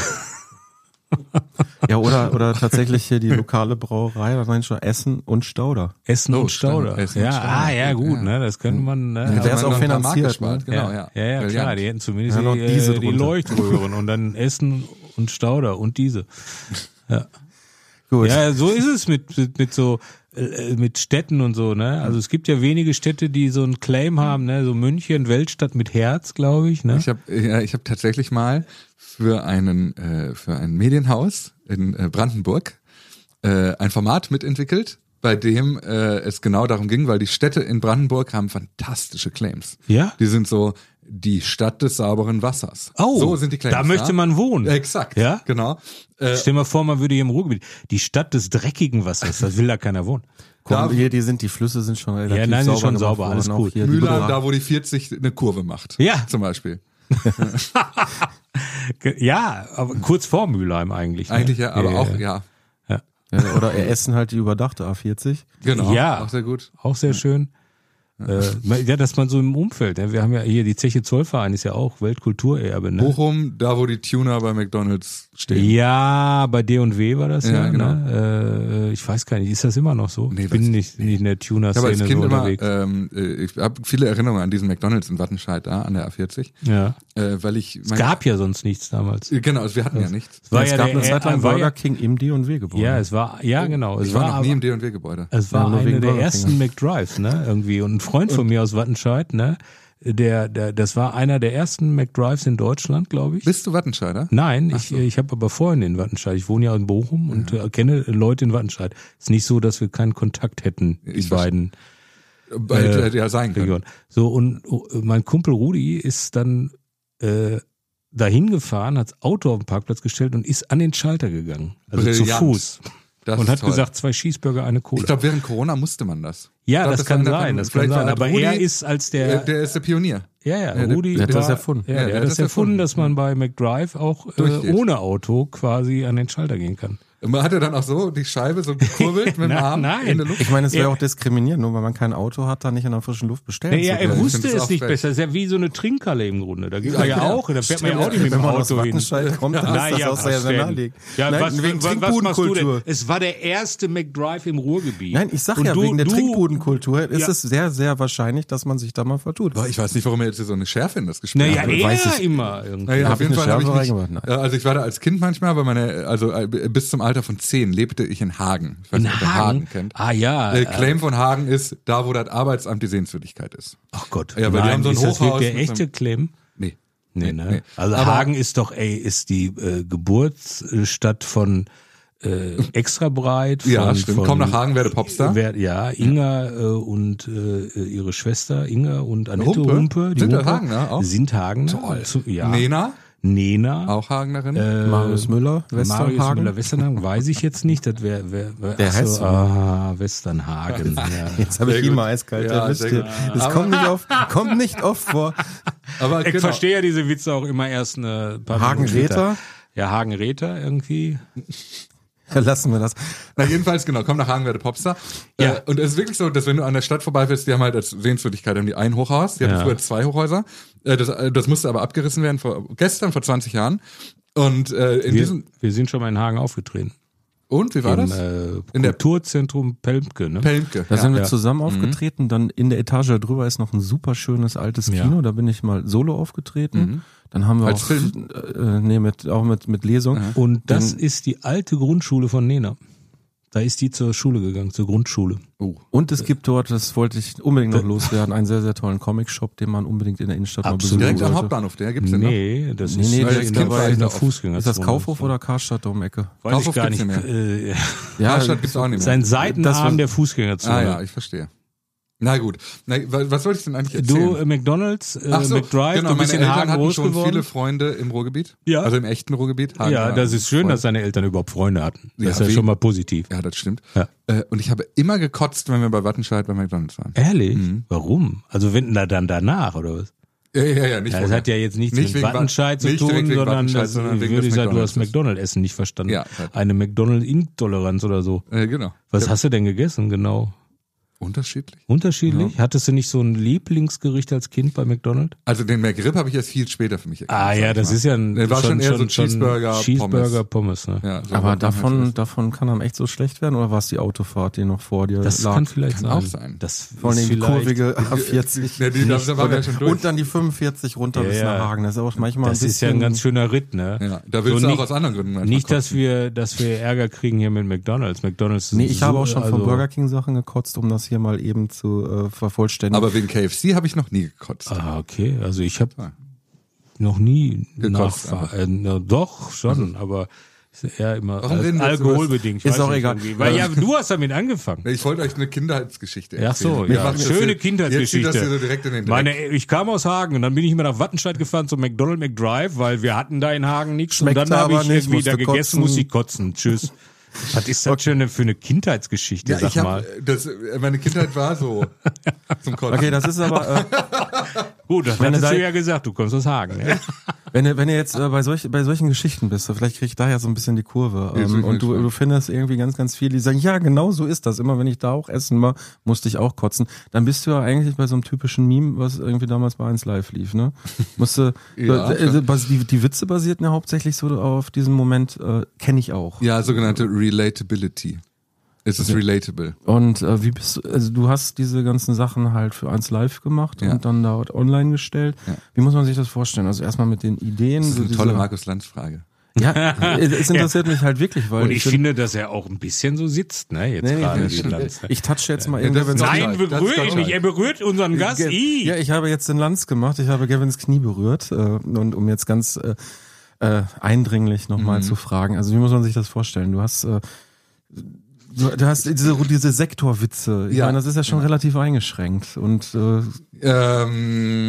Ja, oder, oder tatsächlich hier die lokale Brauerei, da rein schon Essen und Stauder. Essen Oh, und Stauder. stimmt, Essen und ja, Stauder. ah, ja, gut, Ja. ne, das könnte man, ne, Ja, aber- der ist man auch noch ein paar Mark finanziert, gespart, ne? genau, ja, ja. ja, ja, Brillant. klar, die hätten zumindest Ja, noch die, diese äh, die drunter. Leuchtröhren und dann Essen und Stauder und diese. Ja. Gut. Ja, so ist es mit, mit, mit so, äh, mit Städten und so, ne? Also es gibt ja wenige Städte, die so einen Claim haben, ne? So München, Weltstadt mit Herz, glaube ich, ne? Ich habe ja, ich hab tatsächlich mal für einen äh, für ein Medienhaus in äh, Brandenburg äh, ein Format mitentwickelt, bei dem äh, es genau darum ging, weil die Städte in Brandenburg haben fantastische Claims. Ja? Die sind so die Stadt des sauberen Wassers. Oh, so sind die Claims. da möchte man wohnen. Ja, exakt. Ja? Genau. Äh, Stell mal vor, man würde hier im Ruhrgebiet, die Stadt des dreckigen Wassers, da will da keiner wohnen. Komm, Da- hier, die sind, die Flüsse sind schon relativ Ja, nein, sind sauber schon gemacht sauber, worden, alles auch cool. hier die Mühlheim, Bra- da wo die vierzig eine Kurve macht. Ja. Zum Beispiel. Ja, aber kurz vor Mülheim eigentlich. Ne? Eigentlich ja, aber Ja, auch, ja. ja. Ja, oder er essen halt die überdachte A vierzig. Genau. Ja. Auch sehr gut. Auch sehr schön. Äh, ja, dass man so im Umfeld, ne? Wir haben ja hier die Zeche Zollverein ist ja auch Weltkulturerbe, ne? Bochum, da wo die Tuner bei McDonalds stehen. Ja, bei D und W war das ja, Ja, genau. ne? Äh, ich weiß gar nicht, ist das immer noch so? Nee, ich bin weiß nicht, nicht in der Ich habe als Tuner-Szene Kind so immer, unterwegs. ähm, äh, ich habe viele Erinnerungen an diesen McDonalds in Wattenscheid da, an der A vierzig, Ja. äh, weil ich... Es gab ja sonst nichts damals. Genau, also wir hatten ja nichts. Es war es ja gab der, eine Zeit lang äh, war Burger ja, King im D und W geboren. ja, es war, ja genau, es Ich war, war noch nie aber, im D und W-Gebäude. es war Ja, nur eine wegen der Burger ersten King. McDrives, ne, irgendwie. Und ein Freund von mir aus Wattenscheid, ne, der, der, das war einer der ersten McDrives in Deutschland, glaube ich. Bist du Wattenscheider? Nein, ich, ich habe aber Freunde in Wattenscheid. Ich wohne ja in Bochum und äh, kenne Leute in Wattenscheid. Ist nicht so, dass wir keinen Kontakt hätten, die Ich beiden Bei, Äh, ja, sein können. Regionen. So, und oh, mein Kumpel Rudi ist dann äh, dahin gefahren, hat das Auto auf den Parkplatz gestellt und ist an den Schalter gegangen. Also Brillant. zu Fuß. Das Und ist hat toll. gesagt, zwei Cheeseburger, eine Cola. Ich glaube, während Corona musste man das. ja, ich glaub, das, kann war in der- sein, das kann vielleicht war sein. der Aber Rudi, er ist als der, Der, der ist der Pionier. ja, ja, Ja, der- Rudi der hat das war- erfunden. Ja, Ja, der, der hat hat das das erfunden, erfunden. dass man bei McDrive auch äh, Durchgeht. ohne Auto quasi an den Schalter gehen kann. Man hat er dann auch so die Scheibe so gekurbelt mit dem Nein, Arm nein. in der Luft. Ich meine, es wäre Ja. auch diskriminierend, nur weil man kein Auto hat, da nicht in der frischen Luft bestellen Ja, zu er können. ich wusste finde das es auch nicht frech. besser. Das ist ja wie so eine Trinkhalle im Grunde. Da geht man ja, genau. auch, da fährt man ja auch nicht mit Wenn dem man aus Auto hin. Wattenscheid kommt, dann ist das auch sehr, sehr naheliegend. Ja, Nein, was, wegen was, was machst du denn? Trinkbudenkultur. Es war der erste McDrive im Ruhrgebiet. Nein, ich sag Und ja, du, wegen der du, Trinkbudenkultur ist Ja. es sehr, sehr wahrscheinlich, dass man sich da mal vertut. Boah, ich weiß nicht, warum er jetzt hier so eine Schärfe in das Gespräch Naja, hat. er weiß ich. immer irgendwie. Naja, Hab auf ich jeden eine Fall habe ich Schärfe mich, reingemacht? Nein. Ja, also ich war da als Kind manchmal, weil meine, also äh, bis zum Alter von zehn lebte ich in Hagen. Ich weiß In nicht, ob ihr Hagen? Hagen kennt. Ah ja. Der Claim von Hagen ist, da wo das Arbeitsamt die Sehenswürdigkeit ist. Ach Gott. Ja, weil die Nein, haben so ein ist das Hochhaus wirklich der mit so echte einem- Claim? Nee. Nee, ne? nee. Also Aber- Hagen ist doch, ey, ist die äh, Geburtsstadt von äh, Extrabreit. Von, Ja, stimmt. Von, Komm nach Hagen, werde Popstar. Wer, ja, Inga äh, und äh, ihre Schwester Inga und Annette Humpe? Humpe. die Sind das Humpe, Hagener auch? Sind Hagener. Toll. Zu, ja. Nena, Nena. auch Hagenerin. Äh, Marius Müller, Marius Westernhagen. Müller, Westernhagen, weiß ich jetzt nicht. Das wäre, wär, wär, Der ach heißt so, so. ah, Westernhagen. Ja. Jetzt habe ich Sehr ihn gut. mal eiskalt Ja, erwischt. sehr hier. gut. Das Aber- kommt nicht, oft, kommt nicht oft vor. Aber Ich genau. verstehe ja diese Witze auch immer erst eine paar Hagen-Räther? Minuten später. Ja, Hagen-Räther irgendwie. Lassen wir das. Na, jedenfalls, genau, komm nach Hagen, werde Popstar. Ja. Äh, und es ist wirklich so, dass wenn du an der Stadt vorbeifährst, die haben halt als Sehenswürdigkeit haben die ein Hochhaus, die hatten Ja. früher zwei Hochhäuser. Äh, das, äh, das musste aber abgerissen werden vor gestern, vor zwanzig Jahren. Und äh, in Wir, diesem wir sind schon mal in Hagen aufgetreten. und wie war Im das? äh, In der- Kulturzentrum Pelmke, ne? Pelmke. Da Ja. sind wir ja. zusammen aufgetreten, dann in der Etage drüber ist noch ein super schönes altes Ja. Kino, da bin ich mal solo aufgetreten. Dann haben wir Als auch, Film? äh, nee, mit, auch mit, mit Lesung. Und das Dann- ist die alte Grundschule von Nena. Da ist die zur Schule gegangen, zur Grundschule. Oh. Und es gibt dort, das wollte ich unbedingt noch loswerden, einen sehr, sehr tollen Comic-Shop, den man unbedingt in der Innenstadt mal besuchen Direkt am sollte. Hauptbahnhof, der gibt's denn noch? Nee, das Nee, ist nee, in das der, ist in der, dabei in der noch- Fußgängerzone. Ist das Kaufhof oder Karstadt um Ecke? Weiß Kaufhof ich gar gibt's nicht. nicht mehr. Äh, Ja, Karstadt gibt's auch nicht mehr. sein Das war- Seitenarm der Fußgängerzone. Ah ja, ich verstehe. Na gut. Na, wa- was wollte ich denn eigentlich erzählen? Du, äh, McDonalds, äh, Ach so, McDrive, genau, du bist meine in Eltern Hagen hatten groß schon geworden. viele Freunde im Ruhrgebiet. Ja. Also im echten Ruhrgebiet. Hagen Ja, war das ist schön, Freund. dass deine Eltern überhaupt Freunde hatten. Das Ja, ist ja wie- schon mal positiv. Ja, das stimmt. Ja. Äh, Und ich habe immer gekotzt, wenn wir bei Wattenscheid bei McDonalds waren. Ehrlich? Warum? Also wenn da dann danach, oder was? Ja, ja, ja, nicht Ja, das vorher. hat ja jetzt nichts Nicht mit wegen Wattenscheid Wat- zu nicht direkt tun, wegen sondern Wattenscheid, das, sondern ich wegen würde des sagen, du hast McDonald's. McDonald-Essen nicht verstanden. Ja, halt. Eine McDonald-Intoleranz oder so. Äh, genau. Was Ja, hast du denn gegessen, genau? Unterschiedlich. Unterschiedlich? Hattest du nicht so ein Lieblingsgericht als Kind bei McDonald? Also den McRib habe ich erst viel später für mich erkannt. Ah ja, sag ich das mal. ist ja ein Der war schon eher so Cheeseburger, Cheeseburger, Pommes. ne? Ja, so Aber war das davon, halt. davon kann einem echt so schlecht werden, oder war es die Autofahrt, die noch vor dir Das lag? kann vielleicht Kann sein. auch sein. Das Vor allem ist die vielleicht, kurvige A vierzig. Ja, die- da- da waren wir ja schon durch. Und dann die fünfundvierzig runter Ja, bis ja. nach Hagen. Das ist auch manchmal das ein bisschen... ist ja ein ganz schöner Ritt, ne? Ja, da willst So du nicht- auch aus anderen Gründen manchmal Nicht, dass kotzen. wir, dass wir Ärger kriegen hier mit McDonalds. McDonalds. Nee, ich so, habe auch schon also, von Burger King Sachen gekotzt, um das hier mal eben zu äh, vervollständigen. Aber wegen K F C habe ich noch nie gekotzt. Ah, okay. Also ich habe noch nie Gekotzt nach, äh, na, doch schon, aber ist eher immer Warum al- reden wir jetzt alkoholbedingt. Ich Ist weiß auch nicht, egal. irgendwie. Weil ja, du hast damit angefangen. Ich wollte euch eine Kindheitsgeschichte Ach erzählen. so, Mir ja, macht das schöne hier- Kindheitsgeschichte. Jetzt zieht das hier so direkt in den Dreck. Meine, ich kam aus Hagen und dann bin ich immer nach Wattenscheid gefahren zum McDonald McDrive, weil wir hatten da in Hagen nichts. Und Schmeckte dann habe aber ich nicht, irgendwie da musste gegessen, kotzen. muss ich kotzen. Tschüss. Was ist das schon für eine Kindheitsgeschichte, ja, sag ich hab, mal. das, meine Kindheit war so zum Kotzen. Okay, das ist aber... Äh, Gut, das Wenn du hattest da- du ja gesagt, du kommst aus Hagen. Ne? Wenn du, wenn du jetzt äh, bei, solch, bei solchen Geschichten bist, vielleicht krieg ich da ja so ein bisschen die Kurve. Ja, Ähm, sicher, und du, sicher. du findest irgendwie ganz, ganz viele, die sagen, ja, genau so ist das. Immer wenn ich da auch essen war, musste ich auch kotzen. Dann bist du ja eigentlich bei so einem typischen Meme, was irgendwie damals bei eins Live lief, ne? Musste, Ja, äh, äh, bas- die, die Witze basierten ja hauptsächlich so auf diesem Moment, äh, kenne ich auch. Ja, sogenannte Relatability. Es ist relatable. Und äh, wie bist du, also du hast diese ganzen Sachen halt für eins Live gemacht Ja. und dann dort online gestellt. Ja. Wie muss man sich das vorstellen? Also erstmal mit den Ideen. Das ist so eine diese- tolle Markus-Lanz-Frage. Ja, es interessiert mich halt wirklich, weil Und ich bin- finde, dass er auch ein bisschen so sitzt, ne? Jetzt Nee, gerade ich, die Lanz. ne? ich touch jetzt mal Ja, in das Gavins ist Knie. Nein, Das ist berührt ihn Gottschalk. nicht. Er berührt unseren Gast. Ge- I. Ja, ich habe jetzt den Lanz gemacht, ich habe Gavins Knie berührt äh, und um jetzt ganz äh, äh, eindringlich nochmal Mhm. zu fragen, also wie muss man sich das vorstellen? Du hast äh, du, du hast diese, diese Sektorwitze, ich Ja. meine, das ist ja schon relativ eingeschränkt und äh, Ähm,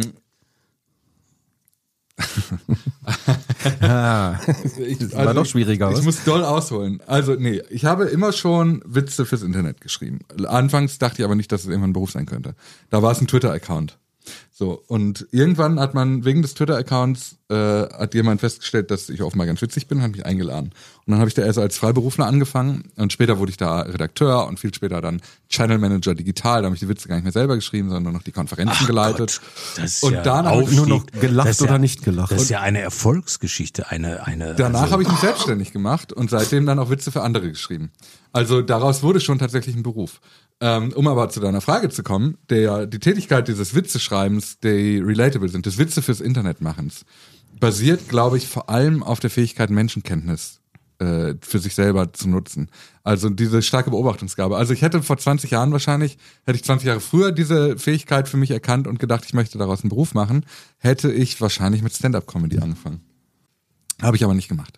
ja, ich, das war doch schwieriger, Ich was? muss doll ausholen. Also, nee, ich habe immer schon Witze fürs Internet geschrieben. Anfangs dachte ich aber nicht, dass es irgendwann ein Beruf sein könnte. Da war es ein Twitter-Account. So, und irgendwann hat man wegen des Twitter-Accounts äh, hat jemand festgestellt, dass ich offenbar ganz witzig bin und hat mich eingeladen. Und dann habe ich da erst als Freiberufler angefangen und später wurde ich da Redakteur und viel später dann Channel Manager digital. Da habe ich die Witze gar nicht mehr selber geschrieben, sondern noch die Konferenzen geleitet. Das ist Und ja dann ein habe ich nur noch Aufstieg. gelacht Das ist oder ja, nicht gelacht. Das ist ja eine Erfolgsgeschichte, eine, eine. Danach also, habe ich mich selbstständig gemacht und seitdem dann auch Witze für andere geschrieben. Also daraus wurde schon tatsächlich ein Beruf. Ähm, um aber zu deiner Frage zu kommen, der, die Tätigkeit dieses Witzeschreibens, die relatable sind, des Witze fürs Internetmachens, basiert, glaube ich, vor allem auf der Fähigkeit, Menschenkenntnis äh, für sich selber zu nutzen. Also diese starke Beobachtungsgabe. Also ich hätte vor zwanzig Jahren wahrscheinlich, hätte ich zwanzig Jahre früher diese Fähigkeit für mich erkannt und gedacht, ich möchte daraus einen Beruf machen, hätte ich wahrscheinlich mit Stand-up-Comedy angefangen. Habe ich aber nicht gemacht.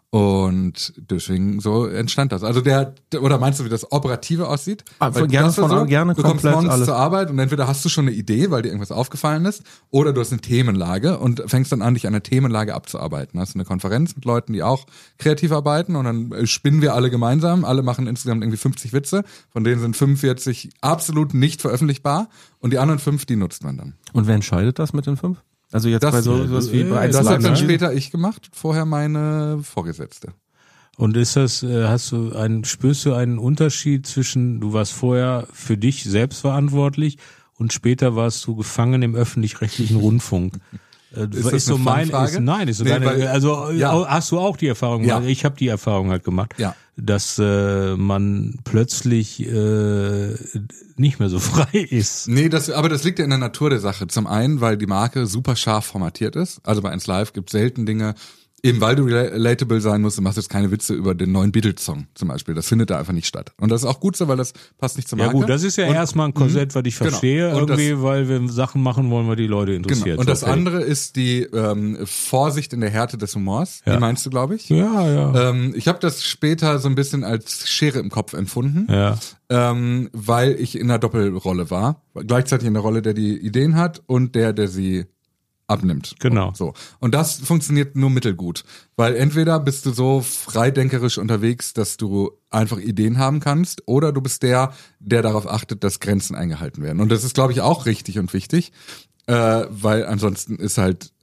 Und deswegen so entstand das. Also der, oder meinst du, wie das Operative aussieht? Ah, Weil gerne das war von- gerne du kommst komplett morgens alles. zur Arbeit und entweder hast du schon eine Idee, weil dir irgendwas aufgefallen ist, oder du hast eine Themenlage und fängst dann an, dich an der Themenlage abzuarbeiten. Hast eine Konferenz mit Leuten, die auch kreativ arbeiten und dann äh, spinnen wir alle gemeinsam. Alle machen insgesamt irgendwie fünfzig Witze, von denen sind fünfundvierzig absolut nicht veröffentlichbar und die anderen fünf, die nutzt man dann. Und wer entscheidet das mit den fünf? Also jetzt Das- bei so sowas wie bei eins Das Live, hat dann ne? später ich gemacht, vorher meine Vorgesetzte. Und ist das, äh, hast du einen, spürst du einen Unterschied zwischen, du warst vorher für dich selbst verantwortlich und später warst du gefangen im öffentlich-rechtlichen Rundfunk? Äh, Ist das so eine mein, Fangfrage? ist, nein, ist so Nee, deine, weil- also ja. au- hast du auch die Erfahrung Ja. gemacht? Ich habe die Erfahrung halt gemacht, Ja. dass äh, man plötzlich äh, nicht mehr so frei ist. Nee, das, aber das liegt ja in der Natur der Sache. Zum einen, weil die Marke super scharf formatiert ist. Also bei eins Live gibt es selten Dinge, Eben weil du relatable sein musst, du machst jetzt keine Witze über den neuen Beatles-Song zum Beispiel. Das findet da einfach nicht statt. Und das ist auch gut so, weil das passt nicht zur Marke. Ja gut, das ist ja und, erstmal ein Korsett, was ich verstehe, genau. irgendwie, das, weil wir Sachen machen wollen, weil die Leute interessiert. Genau. Und das so, okay. andere ist die ähm, Vorsicht in der Härte des Humors. Ja. Die meinst du, glaube ich? Ja, ja. Ähm, ich habe das später so ein bisschen als Schere im Kopf empfunden, ja. ähm, weil ich in einer Doppelrolle war. Gleichzeitig in der Rolle, der die Ideen hat und der, der sie abnimmt. Genau. Und so. Und das funktioniert nur mittelgut. Weil entweder bist du so freidenkerisch unterwegs, dass du einfach Ideen haben kannst, oder du bist der, der darauf achtet, dass Grenzen eingehalten werden. Und das ist, glaube ich, auch richtig und wichtig, äh, weil ansonsten ist halt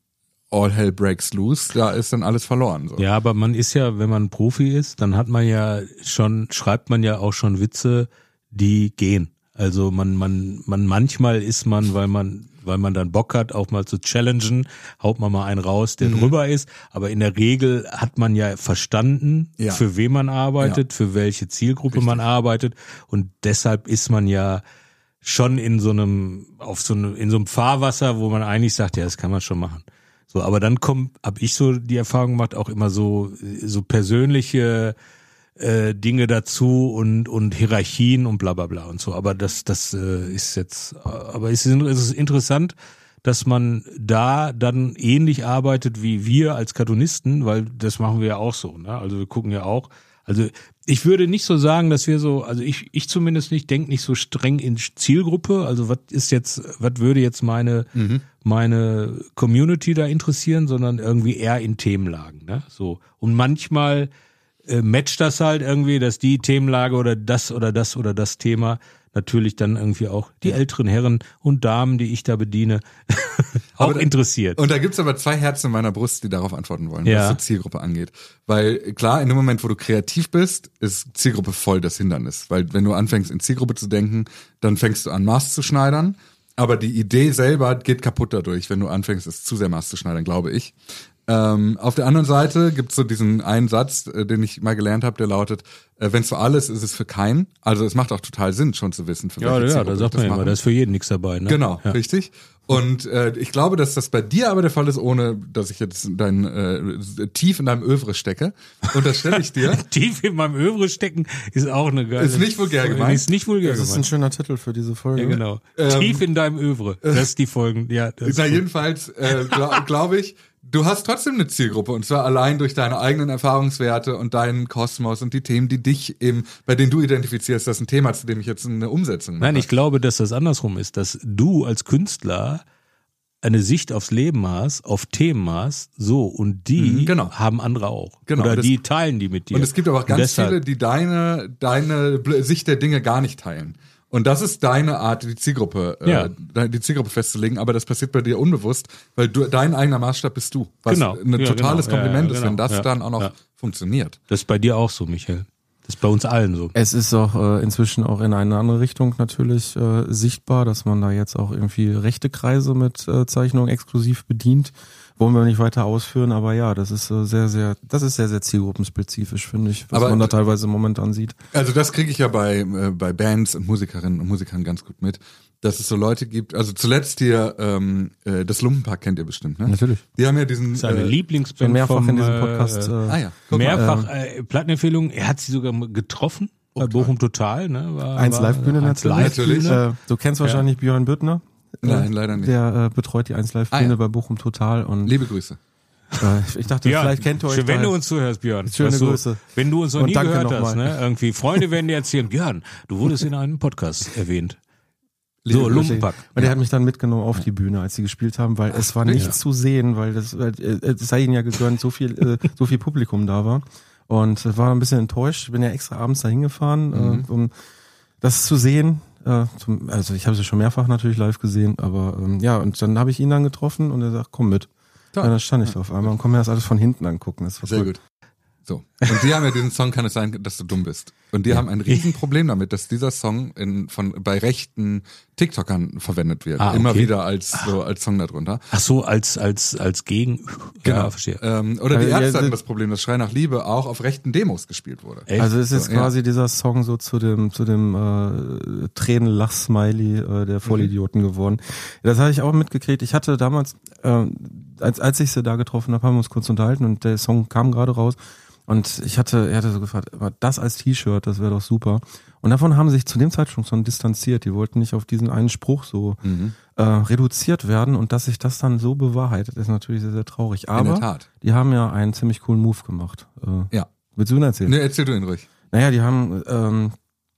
all hell breaks loose, da ist dann alles verloren. So. Ja, aber man ist ja, wenn man Profi ist, dann hat man ja schon, schreibt man ja auch schon Witze, die gehen. Also man, man, man, manchmal ist man, weil man, weil man dann Bock hat, auch mal zu challengen, haut man mal einen raus, der mhm. drüber ist. Aber in der Regel hat man ja verstanden, ja. für wen man arbeitet, ja. für welche Zielgruppe Richtig. man arbeitet. Und deshalb ist man ja schon in so einem, auf so einem, in so einem Fahrwasser, wo man eigentlich sagt, ja, das kann man schon machen. So, aber dann kommt, hab ich so die Erfahrung gemacht, auch immer so, so persönliche Äh, Dinge dazu und und Hierarchien und bla bla bla und so. Aber das das äh, ist jetzt, aber es ist, es ist interessant, dass man da dann ähnlich arbeitet wie wir als Cartoonisten, weil das machen wir ja auch so. Ne? Also wir gucken ja auch. Also ich würde nicht so sagen, dass wir so, also ich ich zumindest nicht, denke nicht so streng in Zielgruppe. Also was ist jetzt, was würde jetzt meine mhm. meine Community da interessieren, sondern irgendwie eher in Themenlagen. Ne? So und manchmal Äh, matcht das halt irgendwie, dass die Themenlage oder das oder das oder das Thema natürlich dann irgendwie auch die ja. älteren Herren und Damen, die ich da bediene, auch da, interessiert. Und da gibt's aber zwei Herzen in meiner Brust, die darauf antworten wollen, ja. was die Zielgruppe angeht. Weil klar, in dem Moment, wo du kreativ bist, ist Zielgruppe voll das Hindernis. Weil wenn du anfängst, in Zielgruppe zu denken, dann fängst du an, Maß zu schneidern. Aber die Idee selber geht kaputt dadurch, wenn du anfängst, es zu sehr Maß zu schneidern, glaube ich. Ähm, auf der anderen Seite gibt's so diesen einen Satz, äh, den ich mal gelernt habe, der lautet, äh, wenn es für alles ist, ist es für keinen. Also es macht auch total Sinn, schon zu wissen, für ja, welche ja, Zielgruppe da sagt das man machen. immer, da ist für jeden nichts dabei. Ne? Genau, ja. richtig. Und äh, ich glaube, dass das bei dir aber der Fall ist, ohne dass ich jetzt dein äh, tief in deinem Övre stecke. Und das stelle ich dir. Tief in meinem Övre stecken ist auch eine geile. Ist nicht vulgär gemeint. Ist nicht vulgär das gemeint. ist ein schöner Titel für diese Folge. Ja, genau. Ähm, Tief in deinem Övre. Das ist die Folgen. Ja. Das Na jedenfalls äh, glaube glaub ich. Du hast trotzdem eine Zielgruppe, und zwar allein durch deine eigenen Erfahrungswerte und deinen Kosmos und die Themen, die dich eben, bei denen du identifizierst. Das ist ein Thema, zu dem ich jetzt eine Umsetzung mache. Nein, ich glaube, dass das andersrum ist, dass du als Künstler eine Sicht aufs Leben hast, auf Themen hast, so, und die Mhm, genau. haben andere auch. Genau, Oder das- die teilen die mit dir. Und es gibt aber auch ganz deshalb- viele, die deine, deine Bl- Sicht der Dinge gar nicht teilen. Und das ist deine Art, die Zielgruppe, Ja. äh, die Zielgruppe festzulegen, aber das passiert bei dir unbewusst, weil du, dein eigener Maßstab bist du. Was Genau. ein Ja, totales genau. Ja, Kompliment ja, ist, wenn genau. das Ja. dann auch noch Ja. funktioniert. Das ist bei dir auch so, Michael. Das ist bei uns allen so. Es ist auch äh, inzwischen auch in eine andere Richtung natürlich äh, sichtbar, dass man da jetzt auch irgendwie rechte Kreise mit äh, Zeichnungen exklusiv bedient. Wollen wir nicht weiter ausführen, aber ja, das ist äh, sehr, sehr, das ist sehr, sehr zielgruppenspezifisch, finde ich, was Aber- man da teilweise momentan sieht. Also das kriege ich ja bei, äh, bei Bands und Musikerinnen und Musikern ganz gut mit, dass es so Leute gibt, also zuletzt hier, ähm, äh, das Lumpenpack kennt ihr bestimmt, ne? Natürlich. Die haben ja diesen... Das ist eine äh, Lieblingsband Schon mehrfach vom, in diesem äh, Podcast. Äh, ah ja, guck mal. mehrfach äh, Plattenempfehlung. Er hat sie sogar getroffen bei Bochum Total. Ne? War, eins war- Live-Bühne eins natürlich. Natürlich. Äh, du kennst wahrscheinlich Björn Büttner. Äh, Nein, leider nicht. Der äh, betreut die eins Live-Bühne Ah, ja. bei Bochum Total. Und Liebe Grüße. äh, ich dachte, Björn, vielleicht kennt ihr euch schön, wenn da. du uns zuhörst, Björn. Schöne Weißt du, Grüße. Wenn du uns noch Und nie danke gehört noch hast, mal. ne? Irgendwie Freunde werden dir erzählen, Björn, du wurdest in einem Podcast erwähnt. Liebe So, Grüße. Lumpenpack. Und der hat mich dann mitgenommen auf die Bühne, als sie gespielt haben, weil es war nichts zu sehen, weil das, äh, es sei ihnen ja gegönnt, so viel, äh, so viel Publikum da war. Und ich war ein bisschen enttäuscht. Ich bin ja extra abends da hingefahren, Mhm. äh, um das zu sehen. Äh, zum, also ich habe sie schon mehrfach natürlich live gesehen, aber ähm, ja, und dann habe ich ihn dann getroffen und er sagt, komm mit. Toll. Ja, dann stand ich da auf einmal und komm mir das alles von hinten angucken. Das war Sehr cool. gut. So. Und die haben ja diesen Song, kann es sein, dass du dumm bist. Und die haben ein Riesenproblem damit, dass dieser Song in, von, bei rechten TikTokern verwendet wird. Ah, okay. Immer wieder als, so, als Song darunter. Ach so, als, als, als Gegen. Ja, verstehe. Ähm, oder die Ja, Ärzte ja, hatten das Problem, dass Schrei nach Liebe auch auf rechten Demos gespielt wurde. Echt? Also es ist So, jetzt quasi dieser Song so zu dem zu dem äh, Tränenlach-Smiley äh, der Vollidioten geworden. Das hatte ich auch mitgekriegt. Ich hatte damals äh, als, als ich sie da getroffen habe, haben wir uns kurz unterhalten und der Song kam gerade raus. Und ich hatte, er hatte so gefragt, aber das als T-Shirt, das wäre doch super. Und davon haben sie sich zu dem Zeitpunkt schon distanziert. Die wollten nicht auf diesen einen Spruch so mhm. äh, reduziert werden. Und dass sich das dann so bewahrheitet, ist natürlich sehr, sehr traurig. Aber in der Tat. Die haben ja einen ziemlich coolen Move gemacht. Äh, ja. Willst du ihn erzählen? Nee, erzähl du ihn ruhig. Naja, die haben ähm,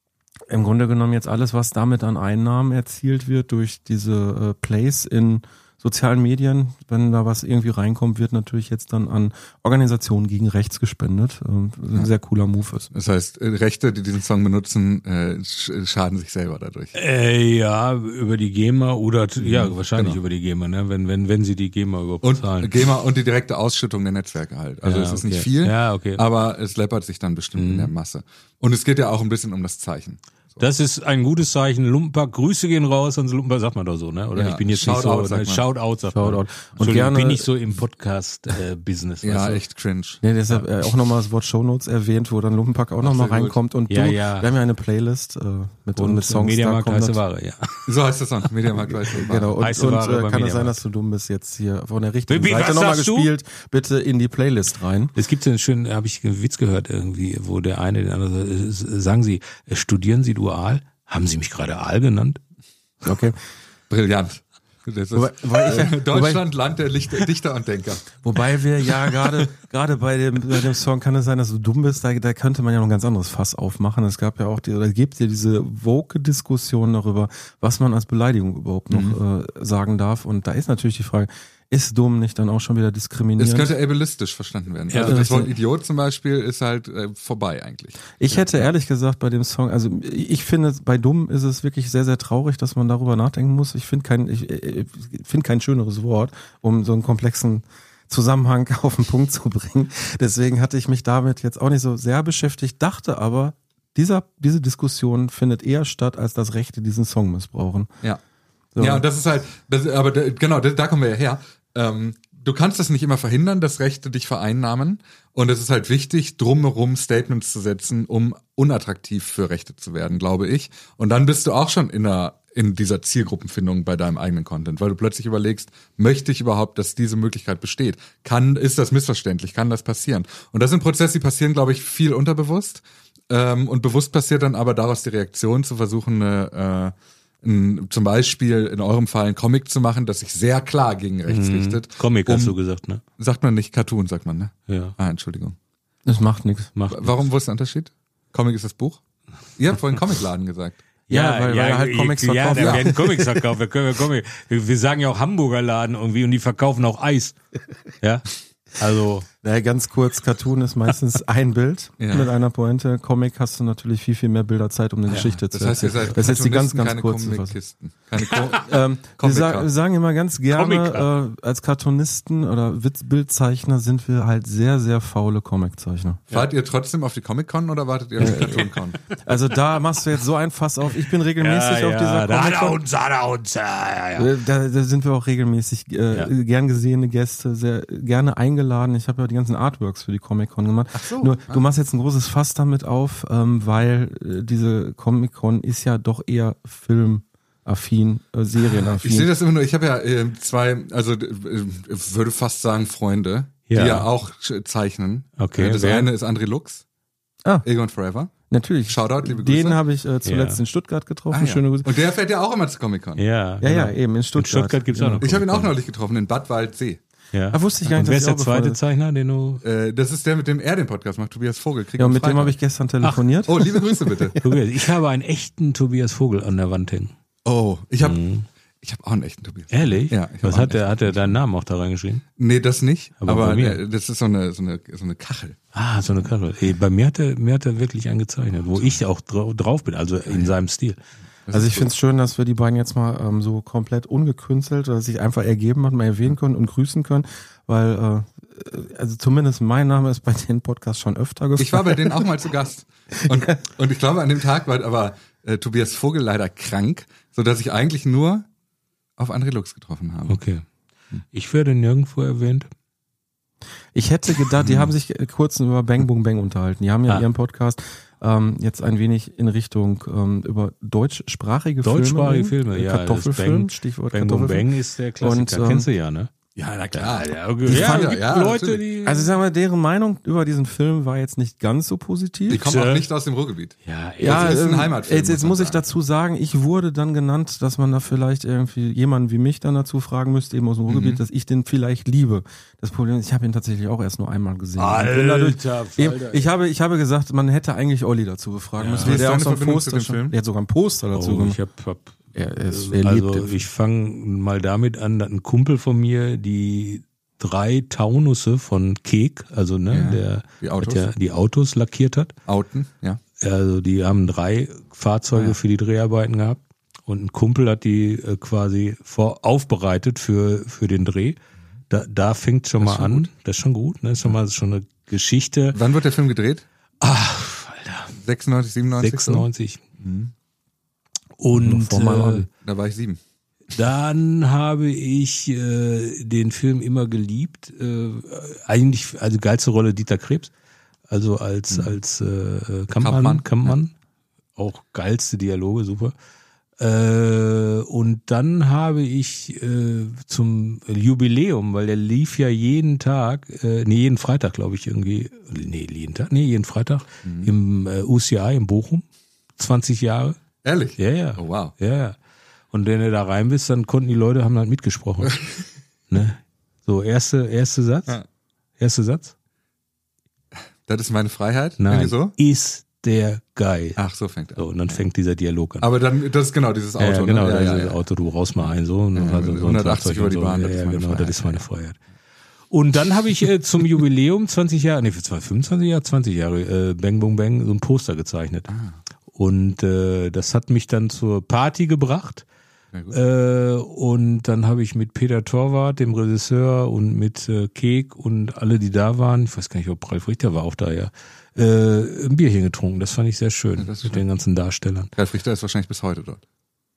im Grunde genommen jetzt alles, was damit an Einnahmen erzielt wird durch diese äh, Plays in sozialen Medien, wenn da was irgendwie reinkommt, wird natürlich jetzt dann an Organisationen gegen rechts gespendet. Ähm, ein sehr cooler Move ist. Das heißt, Rechte, die diesen Song benutzen, äh, schaden sich selber dadurch. Äh, ja, über die GEMA oder ja, wahrscheinlich genau. über die GEMA, ne? Wenn wenn wenn sie die GEMA überhaupt und zahlen. GEMA und die direkte Ausschüttung der Netzwerke halt. Also ja, es ist okay. nicht viel, ja, okay. aber es läppert sich dann bestimmt mhm. in der Masse. Und es geht ja auch ein bisschen um das Zeichen. Das ist ein gutes Zeichen. Lumpenpack, Grüße gehen raus ans Lumpenpack, sagt man doch so, ne? Oder ja, ich bin jetzt Shout nicht so, out, ne? Shoutout, sagt man. Shoutout. Und gerne bin ich so im Podcast-Business. Äh, ja, weißt du? echt cringe. Ja, deshalb äh, auch nochmal das Wort Shownotes erwähnt, wo dann Lumpenpack auch nochmal reinkommt. Und ja, du, ja. wir haben ja eine Playlist äh, mit, und mit Songs. Mediamarkt da heiße Ware, ja. So heißt das Song, Mediamarkt heiße Ware. Genau, und, heiße und Ware äh, kann es sein, Mediamarkt. dass du dumm bist, jetzt hier von der richtigen Wie, Seite was nochmal sagst du? gespielt. Bitte in die Playlist rein. Es gibt so einen schönen, habe ich einen Witz gehört irgendwie, wo der eine den anderen äh, sagen Sie, äh, studieren Sie dual? Haben Sie mich gerade Aal genannt? Okay. Brillant. Das ist Wobei, wobei ich, äh, Deutschland, wobei, Land der Lichter, Dichter und Denker. Wobei wir ja gerade gerade bei dem bei dem Song kann es sein, dass du dumm bist, da, da könnte man ja noch ein ganz anderes Fass aufmachen. Es gab ja auch die, oder gibt ja diese Woke-Diskussion darüber, was man als Beleidigung überhaupt noch mhm. äh, sagen darf. Und da ist natürlich die Frage, ist dumm nicht dann auch schon wieder diskriminierend? Es könnte ableistisch verstanden werden. Ja, also das Wort Idiot zum Beispiel ist halt äh, vorbei eigentlich. Ich hätte ehrlich gesagt bei dem Song, also ich finde, bei dumm ist es wirklich sehr, sehr traurig, dass man darüber nachdenken muss. Ich finde kein, ich, ich finde kein schöneres Wort, um so einen komplexen Zusammenhang auf den Punkt zu bringen. Deswegen hatte ich mich damit jetzt auch nicht so sehr beschäftigt, dachte aber, dieser, diese Diskussion findet eher statt, als dass Rechte diesen Song missbrauchen. Ja. So. Ja, und das ist halt, das, aber da, genau, da, da kommen wir ja her. Ähm, du kannst das nicht immer verhindern, dass Rechte dich vereinnahmen. Und es ist halt wichtig, drumherum Statements zu setzen, um unattraktiv für Rechte zu werden, glaube ich. Und dann bist du auch schon in einer, in dieser Zielgruppenfindung bei deinem eigenen Content, weil du plötzlich überlegst, möchte ich überhaupt, dass diese Möglichkeit besteht? Kann, ist das missverständlich? Kann das passieren? Und das sind Prozesse, die passieren, glaube ich, viel unterbewusst. Ähm, und bewusst passiert dann aber daraus die Reaktion, zu versuchen, eine, äh, ein, zum Beispiel in eurem Fall ein Comic zu machen, das sich sehr klar gegen rechts mhm. richtet. Comic um, hast du gesagt, ne? Sagt man nicht, Cartoon sagt man, ne? Ja. Ah, Entschuldigung. Das macht nichts. Macht Warum, wo ist der Unterschied? Comic ist das Buch? Ihr habt vorhin Comicladen gesagt. Ja, weil, weil er halt Comics ja, verkauft. Ja, da Ja. werden Comics verkauft. Wir, können, wir, Comic. wir sagen ja auch Hamburger Laden irgendwie und die verkaufen auch Eis. Ja, also... Naja, ganz kurz, Cartoon ist meistens ein Bild Ja. mit einer Pointe. Comic hast du natürlich viel, viel mehr Bilderzeit, um eine Geschichte zu Das heißt, ihr erzählen. seid Das ist jetzt die ganz, ganz keine kurze Fassung. Comic-Kisten. Keine Co Ähm, wir, sa Comicer. wir sagen immer ganz gerne, Comicer. äh, als Cartoonisten oder Witz Bildzeichner sind wir halt sehr, sehr faule Comiczeichner. Fahrt ihr trotzdem auf die Comic-Con oder wartet ihr auf die Cartoon-Con? Also da machst du jetzt so ein Fass auf. Ich bin regelmäßig auf dieser da hat er Comic-Con. uns, da hat er uns. Ja, ja, ja. Äh, Da, da sind wir auch regelmäßig äh, Ja. gern gesehene Gäste, sehr gerne eingeladen. Ich habe ja die ganzen Artworks für die Comic-Con gemacht. Ach so. Nur, Ah. du machst jetzt ein großes Fass damit auf, ähm, weil äh, diese Comic-Con ist ja doch eher filmaffin, äh, serienaffin. Ich sehe das immer nur, ich habe ja äh, zwei, also äh, würde fast sagen Freunde, Ja. die ja auch sch- zeichnen. Okay, Äh, Das wer? eine ist André Lux, Ah. Egon Forever. Natürlich. Shoutout, liebe Grüße. Den habe ich äh, zuletzt Ja. in Stuttgart getroffen. Ah, ja. Schöne Grüße. Und der fährt ja auch immer zur Comic-Con. Ja, Ja, ja, genau. eben in Stuttgart. In Stuttgart gibt's auch noch. Ich habe ihn auch neulich getroffen, in Bad Waldsee. Ja. Ah, wusste ich gar nicht, Und wer dass ist ich der auch zweite befreundet- Zeichner, den du... Äh, das ist der, mit dem er den Podcast macht, Tobias Vogel. Kriegt Ja, am mit dem Freitag. habe ich gestern telefoniert. Oh, liebe Grüße bitte. Tobias, ich habe einen echten Tobias Vogel an der Wand hängen. Oh, ich habe ich habe auch einen echten Tobias. Ehrlich? Ja, ich hab Was auch hat einen der, hat der deinen Namen auch da reingeschrieben? Nee, das nicht, Aber aber, bei mir. äh, das ist so eine so eine so eine Kachel. Ah, so eine Karte. Ey, bei mir hat er, mir hat er wirklich einen gezeichnet, wo ich auch dra drauf bin, also in seinem Stil. Also ich finde es schön, dass wir die beiden jetzt mal ähm, so komplett ungekünstelt oder sich einfach ergeben hat, mal erwähnen können und grüßen können, weil äh, also zumindest mein Name ist bei den Podcasts schon öfter gefallen. Ich war bei denen auch mal zu Gast. Und, und ich glaube, an dem Tag war aber äh, Tobias Vogel leider krank, so dass ich eigentlich nur auf André Lux getroffen habe. Okay. Ich werde nirgendwo erwähnt. Ich hätte gedacht, die haben sich kurz über Bang Boom Bang unterhalten. Die haben ja Ah. ihren Podcast ähm, jetzt ein wenig in Richtung ähm, über deutschsprachige Filme. Deutschsprachige Filme, ja. Kartoffelfilm, das Bang, Stichwort Bang Boom Kartoffelfilm. Bang ist der Klassiker. Und, ähm, Kennst du ja, ne? Ja, na klar. Ja, okay. ja, fand- es gibt ja, Leute, natürlich. die... Also sagen wir, deren Meinung über diesen Film war jetzt nicht ganz so positiv. Die kommen auch nicht aus dem Ruhrgebiet. ja, Ja, Das ist ein ähm, Heimatfilm, Jetzt, jetzt muss man muss ich sagen. dazu sagen, ich wurde dann genannt, dass man da vielleicht irgendwie jemanden wie mich dann dazu fragen müsste, eben aus dem Ruhrgebiet, Mhm. dass ich den vielleicht liebe. Das Problem ist, ich habe ihn tatsächlich auch erst nur einmal gesehen. Alter, Ich bin dadurch- eben, Falter, ich habe, ich habe gesagt, man hätte eigentlich Olli dazu befragen müssen. Wie ist Der deine auch so ein Verbindung zu Poster dem schon, Film? der hat sogar ein Poster dazu Oh, gemacht. ich hab, hab Er, ist, er liebt also den Film. ich fange mal damit an, dass ein Kumpel von mir die drei Taunusse von Kek, also ne, Ja, der die Autos. hat ja die Autos lackiert hat. Outen, ja. Also die haben drei Fahrzeuge Ja. für die Dreharbeiten gehabt und ein Kumpel hat die äh, quasi vor aufbereitet für für den Dreh. Da, da fängt schon Das mal ist schon an. gut. Das ist schon gut. Ne? Das ist schon mal schon eine Geschichte. Wann wird der Film gedreht? Ach, Alter, sechsundneunzig, siebenundneunzig? sechsundneunzig. Mhm. Und Vor meinem äh, Abi. Da war ich sieben. dann habe ich äh, den Film immer geliebt. Äh, eigentlich, also geilste Rolle Dieter Krebs. Also als, als äh, Kampfmann. Kampfmann, Kampfmann. Auch geilste Dialoge, super. Äh, und dann habe ich äh, zum Jubiläum, weil der lief ja jeden Tag, äh, nee, jeden Freitag, glaube ich, irgendwie, nee, jeden Tag, nee, jeden Freitag im äh, U C I in Bochum. zwanzig Jahre. Ehrlich? Ja, ja. Oh, wow. Ja, ja. Und wenn du da rein bist, dann konnten die Leute, haben halt mitgesprochen. Ne? So, erste, erste Satz. Ja. Erste Satz? Das ist meine Freiheit? Nein. Irgendwie so? Ist der geil. Ach, so fängt er So, an. und dann fängt dieser Dialog an. Aber dann, das ist genau dieses Auto. ja, ja, genau, ne? da ja, ist ja, das ja. Auto, du raus mal ein, so. Und dann Ja, hat er so ein hundertachtzig Fahrzeug über und die so. Bahn, das ja, ist ja, meine genau, Freiheit. das ist meine Freiheit. Und dann habe ich äh, zum Jubiläum zwanzig Jahre, nee, für fünfundzwanzig Jahre, zwanzig Jahre, äh, Bang Boom Bang, so ein Poster gezeichnet. Ah. Und äh, das hat mich dann zur Party gebracht. Ja, gut. Äh, und dann habe ich mit Peter Torwart, dem Regisseur, und mit äh, Kek und alle, die da waren, ich weiß gar nicht, ob Ralf Richter war auch da, ja, äh, ein Bierchen getrunken. Das fand ich sehr schön, Ja, das ist mit schön. den ganzen Darstellern. Ralf Richter ist wahrscheinlich bis heute dort.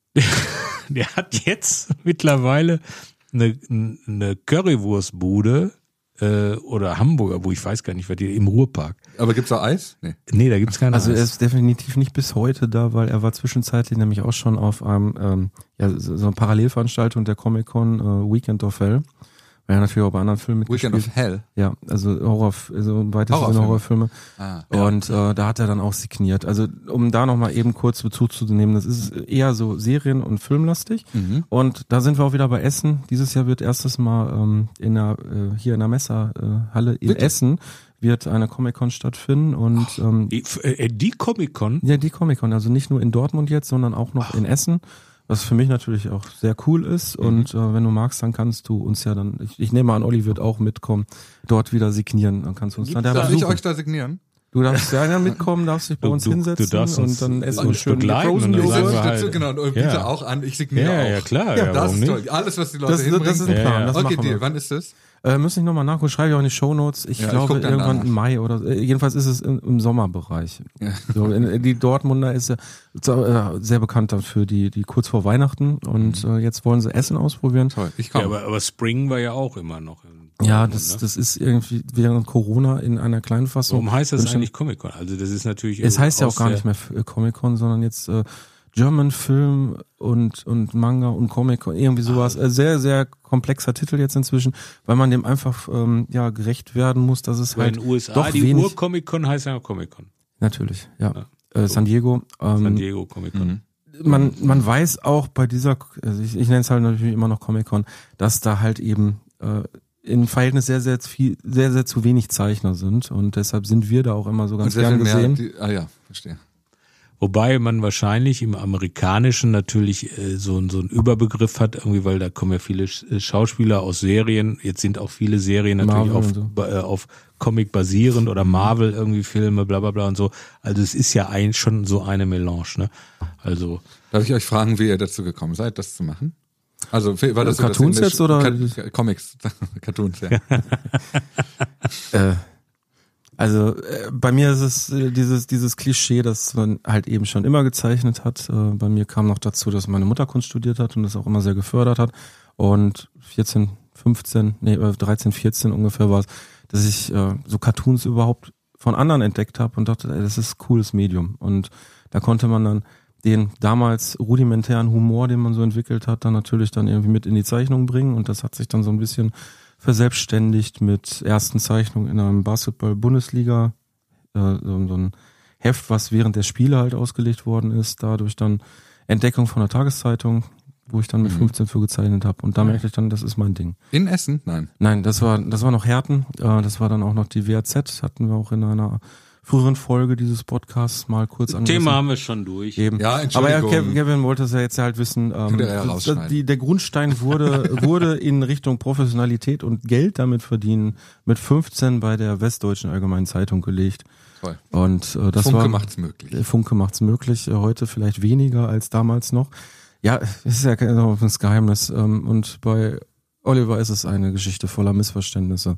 Der hat jetzt mittlerweile eine, eine Currywurstbude äh, oder Hamburger, wo ich weiß gar nicht, was die im Ruhrpark. Aber gibt's da Eis? Nee. Nee, da gibt's keine Also er Eis. ist definitiv nicht bis heute da, weil er war zwischenzeitlich nämlich auch schon auf einem ähm, ja, so so eine Parallelveranstaltung der Comic-Con äh, Weekend of Hell. Weil er natürlich auch bei anderen Filmen Weekend mitgespielt. of Hell. Ja, also Horror, also im weitesten Sinne Horrorfilme. Horrorfilme. Ah, Und äh, da hat er dann auch signiert. Also um da nochmal eben kurz Bezug zu nehmen, das ist eher so Serien- und Filmlastig. Mhm. Und da sind wir auch wieder bei Essen. Dieses Jahr wird erstes Mal ähm, in der, äh, hier in der Messerhalle in Wirklich? Essen wird eine Comic-Con stattfinden. Und ähm, Die, äh, die Comic-Con? ja, die Comic-Con, also nicht nur in Dortmund jetzt, sondern auch noch in Essen. Was für mich natürlich auch sehr cool ist. Mhm. Und äh, wenn du magst, dann kannst du uns ja dann, ich, ich nehme an, Olli wird auch mitkommen, dort wieder signieren. Dann kannst du uns dann da Darf ich besuchen. euch da signieren? Du darfst ja mitkommen, darfst dich bei Du- uns du- du hinsetzen darfst uns- und dann essen wir uns schön begleiten Frozen und dann Joghurt. sagen wir Setzt halt- dazu, genau, und biete Ja. auch an, ich signiere Ja, auch. ja, klar, Ja, ja, das warum ist nicht? toll. Alles, was die Leute Das, hinbringen. das ist ein Ja, Plan, ja. das Okay, machen Deal. wir. Wann ist das? Äh, müssen ich nochmal nachgucken, schreibe ich auch in die Shownotes. Ich Ja, ich glaube guck dann irgendwann danach. im Mai oder äh, jedenfalls ist es im, im Sommerbereich. Ja. So, in, in die Dortmunder ist ja so, äh, sehr bekannt dafür, die, die kurz vor Weihnachten und äh, jetzt wollen sie Essen ausprobieren. Toll, ich Ja, komme. aber, aber Spring war ja auch immer noch. in Ja, Dortmund, das, ne? das ist irgendwie während Corona in einer kleinen Fassung. Warum heißt das Bin schon- eigentlich Comic-Con? Also das ist natürlich. Es heißt ja aus auch gar der- nicht mehr F- äh, Comic-Con, sondern jetzt äh, German Film und und Manga und Comic-Con, irgendwie sowas. Äh, sehr, sehr komplexer Titel jetzt inzwischen, weil man dem einfach ähm, ja gerecht werden muss, dass es Weil halt in den U S A doch die wenig... Ur-Comic-Con heißt ja Comic-Con. Natürlich, ja. Ja. Äh, San Diego. Ähm, San Diego Comic-Con. man, man weiß auch bei dieser, also ich, ich nenne es halt natürlich immer noch Comic-Con, dass da halt eben äh, im Verhältnis sehr, sehr viel, sehr, sehr zu wenig Zeichner sind und deshalb sind wir da auch immer so Und ganz sehr gern viel mehr. gesehen. Die, ah ja, verstehe. Wobei man wahrscheinlich im Amerikanischen natürlich äh, so, so einen Überbegriff hat, irgendwie, weil da kommen ja viele Sch- Schauspieler aus Serien. Jetzt sind auch viele Serien natürlich Marvel auf, und so. ba- äh, auf Comic basierend oder Marvel irgendwie Filme, bla bla bla und so. Also es ist ja ein, schon so eine Melange, ne? Also Darf ich euch fragen, wie ihr dazu gekommen seid, das zu machen? Also war das so, dass Cartoons in der jetzt oder- Ka- Comics, Cartoons, ja. Äh, also äh, bei mir ist es äh, dieses dieses Klischee, dass man halt eben schon immer gezeichnet hat. Äh, bei mir kam noch dazu, dass meine Mutter Kunst studiert hat und das auch immer sehr gefördert hat. Und vierzehn, fünfzehn, nee, äh, dreizehn, vierzehn ungefähr war es, dass ich äh, so Cartoons überhaupt von anderen entdeckt habe und dachte, ey, das ist ein cooles Medium. Und da konnte man dann den damals rudimentären Humor, den man so entwickelt hat, dann natürlich dann irgendwie mit in die Zeichnung bringen. Und das hat sich dann so ein bisschen verselbstständigt mit ersten Zeichnungen in einem Basketball-Bundesliga, äh, so, so ein Heft, was während der Spiele halt ausgelegt worden ist, dadurch dann Entdeckung von der Tageszeitung, wo ich dann mit fünfzehn für gezeichnet habe. Und da merkte ich dann, das ist mein Ding. In Essen? Nein. Nein, das war das war noch Herten, äh, das war dann auch noch die W A Z, hatten wir auch in einer früheren Folge dieses Podcasts mal kurz angerissen. Thema haben wir schon durch. Eben. Ja, Aber ja, Entschuldigung. Kevin wollte es ja jetzt halt wissen, ähm, Könnte er ja das- rausschneiden. die, der Grundstein wurde wurde in Richtung Professionalität und Geld damit verdienen mit fünfzehn bei der Westdeutschen Allgemeinen Zeitung gelegt. Toll. Und äh, das Funke war macht's möglich. Funke macht's möglich, äh, heute vielleicht weniger als damals noch. Ja, es ist ja kein offenes Geheimnis. Ähm, und bei Oliver ist es eine Geschichte voller Missverständnisse.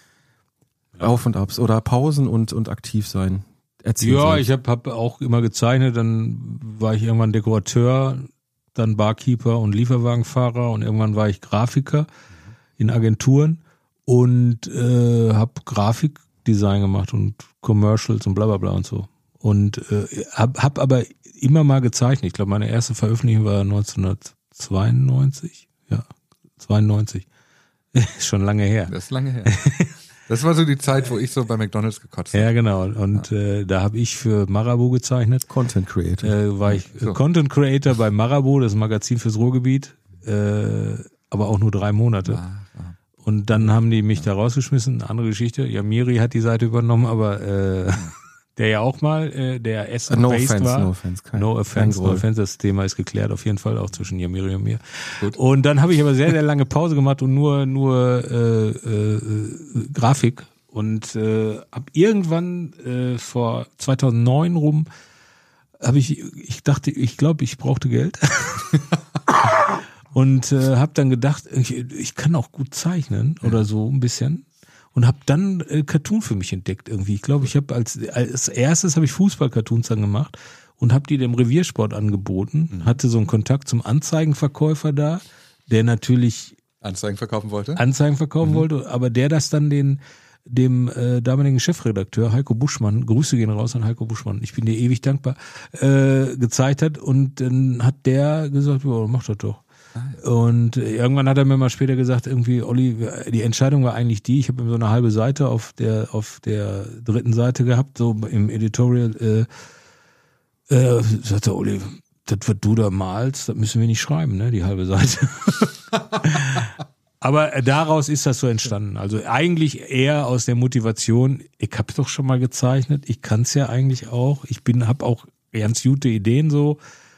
Auf und Abs oder Pausen und und aktiv sein. Erzähl Ja, selbst. ich habe hab auch immer gezeichnet, dann war ich irgendwann Dekorateur, dann Barkeeper und Lieferwagenfahrer und irgendwann war ich Grafiker in Agenturen und äh, habe Grafikdesign gemacht und Commercials und bla bla bla und so. Und äh, hab, hab aber immer mal gezeichnet. Ich glaube, meine erste Veröffentlichung war neunzehnhundertzweiundneunzig. Ja, zweiundneunzig. Ist schon lange her. Das ist lange her. Das war so die Zeit, wo ich so bei McDonald's gekotzt habe. Ja, genau. Und ja. äh, da habe ich für Marabu gezeichnet. Content Creator. Äh, war ich So. Content Creator bei Marabu, das Magazin fürs Ruhrgebiet, äh, aber auch nur drei Monate. Ah, ah. Und dann haben die mich da rausgeschmissen. Andere Geschichte. Ja, Miri hat die Seite übernommen, aber äh, der ja auch mal äh, der Essen no based offense, war. no offense, kein, No kein offense, no Groll. offense. Das Thema ist geklärt auf jeden Fall, auch zwischen Yamiri und mir. Gut. Und dann habe ich aber sehr, sehr lange Pause gemacht und nur nur äh, äh, Grafik. Und äh, ab irgendwann äh, vor zweitausendneun rum habe ich, ich dachte, ich glaube, ich brauchte Geld. Und äh, habe dann gedacht, ich, ich kann auch gut zeichnen oder so ein bisschen. Und habe dann äh, Cartoon für mich entdeckt irgendwie. Ich glaube, ich habe als, als erstes habe ich Fußball-Cartoons dann gemacht und habe die dem Reviersport angeboten. Mhm. Hatte so einen Kontakt zum Anzeigenverkäufer da, der natürlich Anzeigen verkaufen wollte? Anzeigen verkaufen Mhm. wollte, aber der das dann den dem äh, damaligen Chefredakteur Heiko Buschmann, Grüße gehen raus an Heiko Buschmann, ich bin dir ewig dankbar, äh, gezeigt hat und dann hat der gesagt, ja, mach das doch. Und irgendwann hat er mir mal später gesagt, irgendwie, Olli, die Entscheidung war eigentlich die, ich habe so eine halbe Seite auf der auf der dritten Seite gehabt, so im Editorial, äh, äh, sagte Olli, das, was du da malst, das müssen wir nicht schreiben, ne, die halbe Seite. Aber daraus ist das so entstanden. Also eigentlich eher aus der Motivation, ich habe doch schon mal gezeichnet, ich kann es ja eigentlich auch, ich bin, habe auch ganz gute Ideen so,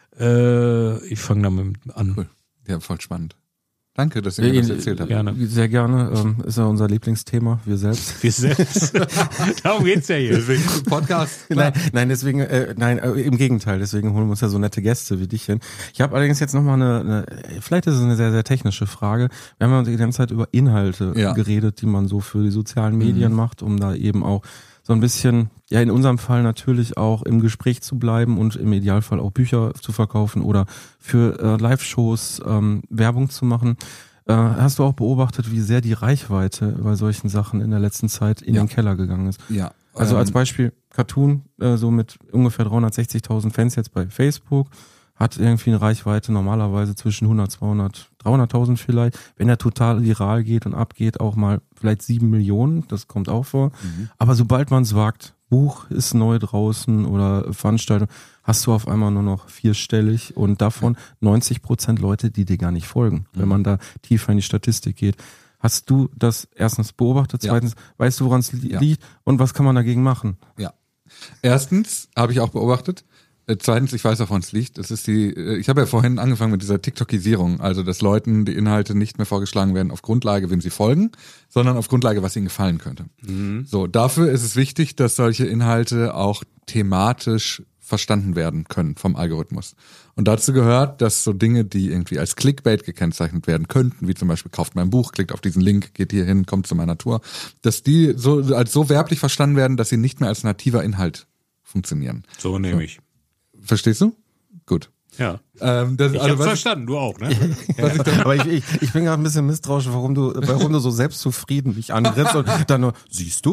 äh, ich fange damit an. Cool. Ja, voll spannend. Danke, dass ihr mir das erzählt habt. Gerne. Sehr gerne. Ähm, ist ja unser Lieblingsthema, wir selbst. Wir selbst. Darum geht's ja hier. Deswegen Podcast. Nein, nein, deswegen, äh, nein, äh, im Gegenteil, deswegen holen wir uns ja so nette Gäste wie dich hin. Ich habe allerdings jetzt nochmal eine, eine, vielleicht ist es eine sehr, sehr technische Frage. Wir haben ja die ganze Zeit über Inhalte Ja. geredet, die man so für die sozialen Medien Mhm. macht, um da eben auch so ein bisschen, ja in unserem Fall natürlich auch im Gespräch zu bleiben und im Idealfall auch Bücher zu verkaufen oder für äh, Live-Shows ähm, Werbung zu machen. Äh, hast du auch beobachtet, wie sehr die Reichweite bei solchen Sachen in der letzten Zeit in Ja. den Keller gegangen ist? Ja. Also ähm, als Beispiel Cartoon, äh, so mit ungefähr dreihundertsechzigtausend Fans jetzt bei Facebook, hat irgendwie eine Reichweite normalerweise zwischen hundert, zweihundert, dreihunderttausend vielleicht. Wenn er total viral geht und abgeht, auch mal vielleicht sieben Millionen, das kommt auch vor. Mhm. Aber sobald man es wagt, Buch ist neu draußen oder Veranstaltung, hast du auf einmal nur noch vierstellig und davon neunzig Prozent Leute, die dir gar nicht folgen, Mhm. wenn man da tiefer in die Statistik geht. Hast du das erstens beobachtet, Ja. zweitens, weißt du, woran es li Ja. liegt und was kann man dagegen machen? Ja. Erstens habe ich auch beobachtet. Äh, Zweitens, ich weiß auch, woran es liegt. Das ist die. äh, Ich habe ja vorhin angefangen mit dieser TikTokisierung, also dass Leuten die Inhalte nicht mehr vorgeschlagen werden auf Grundlage, wem sie folgen, sondern auf Grundlage, was ihnen gefallen könnte. So, dafür ist es wichtig, dass solche Inhalte auch thematisch verstanden werden können vom Algorithmus. Und dazu gehört, dass so Dinge, die irgendwie als Clickbait gekennzeichnet werden könnten, wie zum Beispiel kauft mein Buch, klickt auf diesen Link, geht hier hin, kommt zu meiner Tour, dass die so als so werblich verstanden werden, dass sie nicht mehr als nativer Inhalt funktionieren. So nehme ich. Verstehst du? Gut. Ja. Ähm, das, Ich also hab's was, verstanden, du auch, ne? Aber ich, ich, ich bin gerade ein bisschen misstrauisch, warum du, warum du so selbstzufrieden mich angrinst und dann nur, siehst du?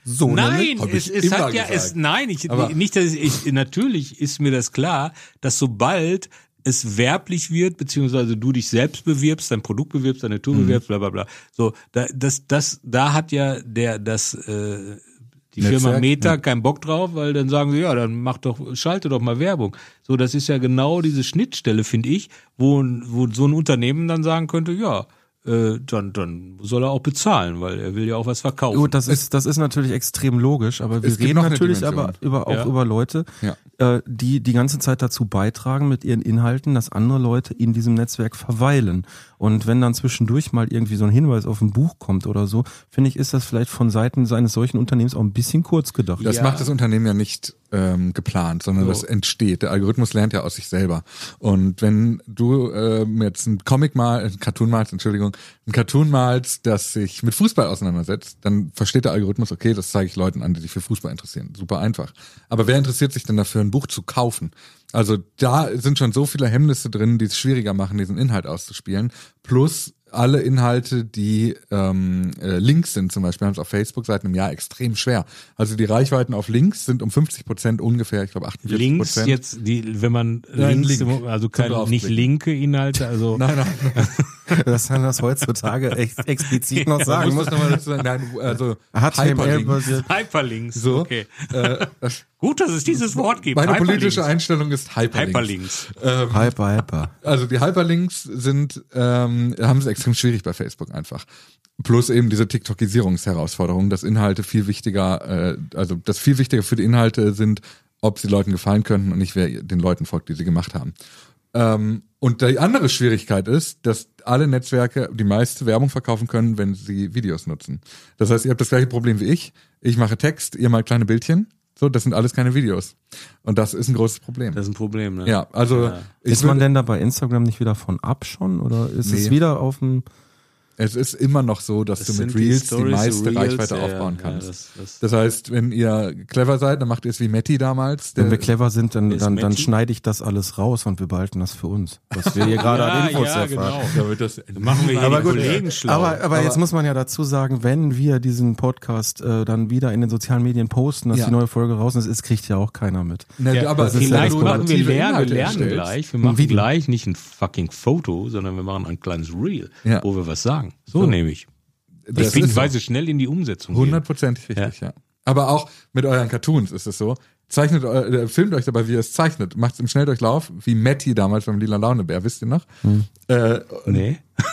So Nein, nämlich. Hab es, ich es immer hat ja, gesagt. es, nein, ich, Aber- nicht, dass ich, ich, natürlich ist mir das klar, dass sobald es werblich wird, beziehungsweise du dich selbst bewirbst, dein Produkt bewirbst, deine Tour bewirbst, bla, bla, bla. So, da, das, das, da hat ja der, das, äh, die Netzwerk, Firma Meta ja. keinen Bock drauf, weil dann sagen sie, ja, dann mach doch, schalte doch mal Werbung. So, das ist ja genau diese Schnittstelle, finde ich, wo, wo so ein Unternehmen dann sagen könnte, ja, äh, dann, dann soll er auch bezahlen, weil er will ja auch was verkaufen. Gut, das ist, das ist natürlich extrem logisch, aber wir Es gibt reden noch eine natürlich Dimension. aber über, auch Ja. über Leute, Ja. äh, die die ganze Zeit dazu beitragen mit ihren Inhalten, dass andere Leute in diesem Netzwerk verweilen. Und wenn dann zwischendurch mal irgendwie so ein Hinweis auf ein Buch kommt oder so, finde ich, ist das vielleicht von Seiten eines solchen Unternehmens auch ein bisschen kurz gedacht. Das Ja. macht das Unternehmen ja nicht ähm, geplant, sondern So. das entsteht. Der Algorithmus lernt ja aus sich selber. Und wenn du ähm, jetzt einen Comic mal, einen Cartoon malst, Entschuldigung, einen Cartoon malst, das sich mit Fußball auseinandersetzt, dann versteht der Algorithmus, okay, das zeige ich Leuten an, die sich für Fußball interessieren. Super einfach. Aber wer interessiert sich denn dafür, ein Buch zu kaufen? Also da sind schon so viele Hemmnisse drin, die es schwieriger machen, diesen Inhalt auszuspielen. Plus alle Inhalte, die ähm, äh, Links sind, zum Beispiel haben es auf Facebook seit einem Jahr extrem schwer. Also die Reichweiten auf Links sind um fünfzig Prozent ungefähr, ich glaube achtundvierzig Links Prozent. jetzt, die, wenn man Nein, links, Link. also Zum kein, nicht draufklicken. linke Inhalte, also Nein, nein, Dass man das heutzutage ex explizit noch sagen muss muss. das nochmal dazu sagen. Nein, also H T M L Hyperlinks. basiert. Hyperlinks. So, Okay. äh, Gut, dass es dieses Wort gibt. meine Hyperlinks. politische Einstellung ist Hyperlinks. Hyperlinks. Ähm, Hyper, hyper. Also die Hyperlinks sind, ähm, haben es extrem schwierig bei Facebook einfach. Plus eben diese TikTokisierungsherausforderung, dass Inhalte viel wichtiger, äh, also das viel wichtiger für die Inhalte sind, ob sie Leuten gefallen könnten und nicht wer den Leuten folgt, die sie gemacht haben. Ähm, und die andere Schwierigkeit ist, dass alle Netzwerke die meiste Werbung verkaufen können, wenn sie Videos nutzen. Das heißt, ihr habt das gleiche Problem wie ich. Ich mache Text, ihr malt kleine Bildchen. So, das sind alles keine Videos. Und das ist ein großes Problem. Das ist ein Problem, ne? Ja, also Ja. ich Ist man würde- denn da bei Instagram nicht wieder von ab schon? Oder ist es Nee. wieder auf dem... Es ist immer noch so, dass Das du mit sind die Reels die, Stories, meiste Reels, Reichweite ja, aufbauen ja, kannst. das- das- das heißt, wenn ihr clever seid, dann macht ihr es wie Matti damals. Wenn Der, wir clever sind, dann, ist dann, dann Matti? schneide ich das alles raus und wir behalten das für uns. Was wir hier gerade an Infos ja, erfahren. genau. damit das, Machen wir hier Aber die gut, Kollegen schlau. aber, aber jetzt muss man ja dazu sagen, wenn wir diesen Podcast äh, dann wieder in den sozialen Medien posten, dass Ja. die neue Folge raus ist, ist, kriegt ja auch keiner mit. ne, ja, aber das ist ja vielleicht das machen wir produktive lernen, wir Inhalte lernen erstellst. gleich. Wir machen Video. gleich nicht ein fucking Foto, sondern wir machen ein kleines Reel, Ja. wo wir was sagen. So, So. nehme ich. Das Ich bin ist so. weise schnell in die Umsetzung. gehen. hundertprozentig richtig, ja. Aber auch mit euren Cartoons ist es so. Zeichnet, eu- äh, filmt euch dabei, wie ihr es zeichnet. Macht es im Schnelldurchlauf, wie Matti damals beim Lila Launebär, wisst ihr noch? Hm. Äh, Nee.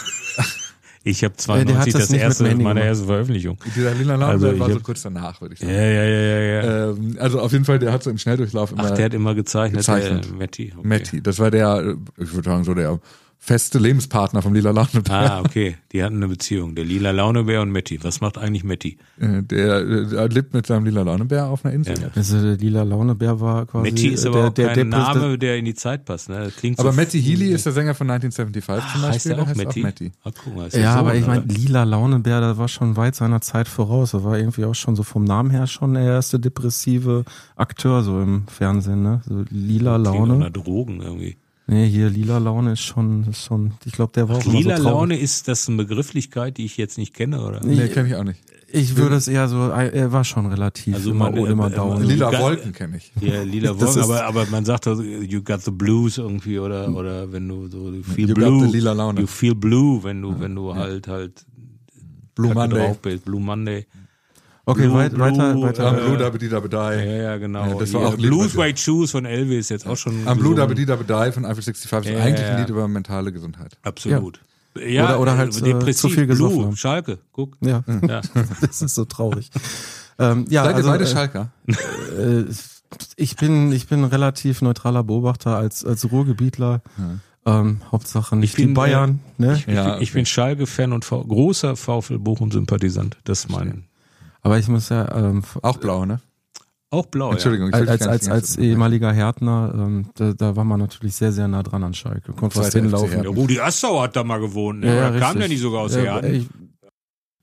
Ich habe der hat zweiundneunzig das das nicht mit erste, dem Handy meine gemacht. erste Veröffentlichung. dieser Lila Launebär Also ich war so hab- kurz danach, würde ich Ja, sagen. ja, ja, ja, ja. Ähm, also auf jeden Fall, der hat so im Schnelldurchlauf immer Ach, der hat immer gezeichnet, gezeichnet. Der Matti. Okay. Matti. Das war der, äh, ich würde sagen, so der feste Lebenspartner vom Lila Launebär. Ah, okay. Die hatten eine Beziehung. Der lila Launebär und Matti. Was macht eigentlich Matti? Äh, Der, äh, der lebt mit seinem Lila Launebär auf einer Insel. Ja. Also der lila Launebär war quasi... Matti ist äh, aber der, auch der, kein der, Name, der in die Zeit passt. Ne? Das klingt Aber so Matti Healy ist der Sänger von neunzehnhundertfünfundfünfzig zum Ah, heißt Beispiel. der auch heißt Matti? Matti. Ah, guck mal, ist Ja, der aber Sohn, ich meine, oder? lila Launebär, das war schon weit seiner Zeit voraus. Das war irgendwie auch schon so vom Namen her schon der erste depressive Akteur so im Fernsehen, ne? So lila Klingt Laune. nach Drogen irgendwie. Nee, hier lila Laune ist schon, ist schon, ich glaube, der war auch immer Lila so traurig. Laune, ist das eine Begrifflichkeit, die ich jetzt nicht kenne, oder? Nee, kenne ich auch nicht. Ich würde es eher so, er war schon relativ Also immer, man- immer äh, down. äh, Lila Ga- Wolken kenne ich. Ja, lila Das Wolken, ist- aber, aber man sagt doch, you got the blues irgendwie, oder, oder wenn du so, you feel You got blue. the lila Laune. You feel blue, wenn du, wenn du halt, halt, Blue Kacke Monday. drauf bist. Blue Monday. Okay, Blue, weit, weiter, Blue, weiter. Am äh, Blue Dabedi Ja, Dabedai. ja, genau. Ja, das war Hier, auch ein Lied, Blues was- White Shoes von Elvis, jetzt auch schon. Am Blue gesungen. Dabedi Dabedai von Eiffel sechsundsechzig ist Ja, eigentlich ja. ein Lied über mentale Gesundheit. Absolut. Ja, Oder- oder halt, äh, äh, depressiv, zu viel gesoffen Blue, haben. Schalke, guck. Ja, Ja. das ist so traurig. ähm, ja, Seid also, ihr beide äh, Schalker? äh, ich bin, ich bin ein relativ neutraler Beobachter als, als Ruhrgebietler. Ähm, Hauptsache nicht Ich bin, die Bayern, ne? Ich, Ja, bin, ich bin Schalke-Fan und v großer VfL Bochum-Sympathisant. Das ist mein. Aber ich muss ja, ähm, Auch blau, ne? Auch blau, Entschuldigung, ich will als, dich als, gar als, nicht als ehemaliger Härtner, ähm, da, da war man natürlich sehr, sehr nah dran an Schalke. Konnte was Zweiter F C hinlaufen. ja. Ja, Rudi Assauer hat da mal gewohnt. Ne? Ja, ja, Oder kam richtig. der nicht sogar aus Ja, Herden? ich,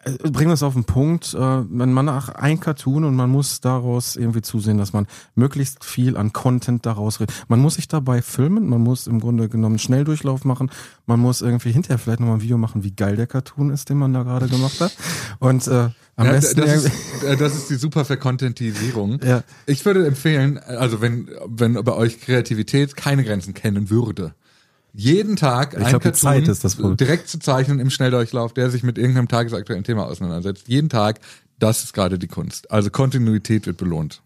Bringen wir es auf den Punkt, äh, man macht ein Cartoon und man muss daraus irgendwie zusehen, dass man möglichst viel an Content daraus redet. Man muss sich dabei filmen, man muss im Grunde genommen einen Schnelldurchlauf machen, man muss irgendwie hinterher vielleicht nochmal ein Video machen, wie geil der Cartoon ist, den man da gerade gemacht hat. Und äh, am ja, besten das, ist, das ist die super Vercontentisierung. Ja. Ich würde empfehlen, also wenn, wenn bei euch Kreativität keine Grenzen kennen würde, jeden Tag Ich ein glaub, die Cartoon Zeit ist das Problem. direkt zu zeichnen im Schnelldurchlauf, der sich mit irgendeinem tagesaktuellen Thema auseinandersetzt. Jeden Tag, das ist gerade die Kunst. Also Kontinuität wird belohnt.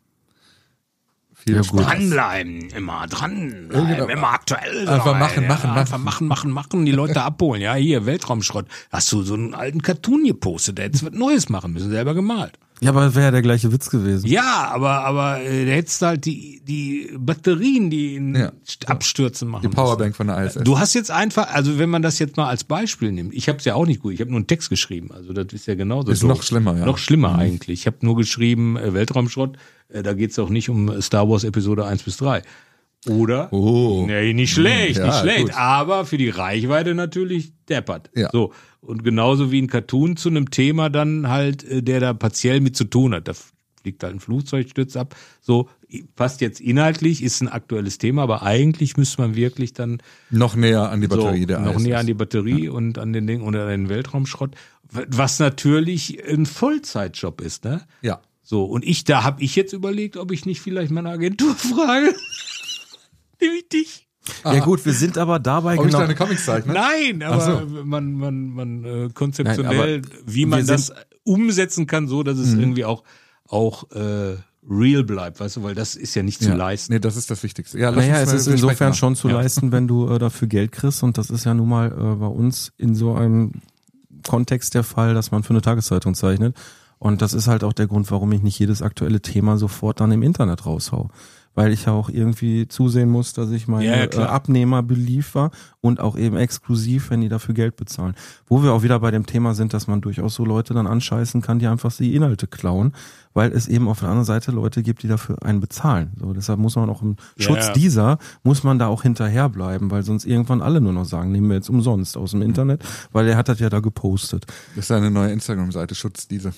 Viel Ja, Spaß. gut. Dranbleiben, immer dranbleiben, Genau. immer aktuell sein. Einfach machen, machen, ja, machen. Einfach machen, machen, machen, die Leute abholen. Ja, hier, Weltraumschrott. Hast du so einen alten Cartoon gepostet, der hätte was Neues machen müssen, selber gemalt. Ja, aber wäre ja der gleiche Witz gewesen. Ja, aber, aber äh, da hättest du halt die, die Batterien, die ihn Ja. abstürzen machen Die Powerbank von der I S S. müssen. Du hast jetzt einfach, also wenn man das jetzt mal als Beispiel nimmt, ich habe es ja auch nicht gut, ich habe nur einen Text geschrieben, also das ist ja genauso. Ist doof. noch schlimmer, ja. Noch schlimmer eigentlich. Ich habe nur geschrieben, äh, Weltraumschrott, äh, da geht's auch nicht um Star Wars Episode eins bis drei. Oder? Oh. Nee, nicht schlecht, Ja, nicht schlecht, gut. aber für die Reichweite natürlich deppert. Ja. So. Und genauso wie ein Cartoon zu einem Thema dann halt, äh, der da partiell mit zu tun hat. Da fliegt halt ein Flugzeug, stürzt ab. So, passt jetzt inhaltlich, ist ein aktuelles Thema, aber eigentlich müsste man wirklich dann Noch näher an die Batterie so, der noch I S S. näher an die Batterie ja. und an den Ding oder an den Weltraumschrott, was natürlich ein Vollzeitjob ist, ne? Ja. So, und ich, da habe ich jetzt überlegt, ob ich nicht vielleicht meine Agentur frage. Nämlich dich. Ja gut, wir sind aber dabei Ob genau. ich deine Comics zeichne? Nein, aber Ach man, man, man äh, konzeptionell, Nein, aber wie man wir das sind- umsetzen kann, so dass es Mhm. irgendwie auch auch äh, real bleibt, weißt du, weil das ist ja nicht zu Ja. leisten. Nee, das ist das Wichtigste. Ja, lass Naja, uns es mal ist besprechen insofern mal. schon zu Ja. leisten, wenn du äh, dafür Geld kriegst und das ist ja nun mal äh, bei uns in so einem Kontext der Fall, dass man für eine Tageszeitung zeichnet und das ist halt auch der Grund, warum ich nicht jedes aktuelle Thema sofort dann im Internet raushau. Weil ich ja auch irgendwie zusehen muss, dass ich meine Ja, ja, äh, klar. Abnehmer beliefer und auch eben exklusiv, wenn die dafür Geld bezahlen. Wo wir auch wieder bei dem Thema sind, dass man durchaus so Leute dann anscheißen kann, die einfach die Inhalte klauen, weil es eben auf der anderen Seite Leute gibt, die dafür einen bezahlen. So, deshalb muss man auch im Ja, Schutz ja. dieser, muss man da auch hinterherbleiben, weil sonst irgendwann alle nur noch sagen, nehmen wir jetzt umsonst aus dem Internet, weil er hat das ja da gepostet. Das ist eine neue Instagram-Seite, Schutz diese.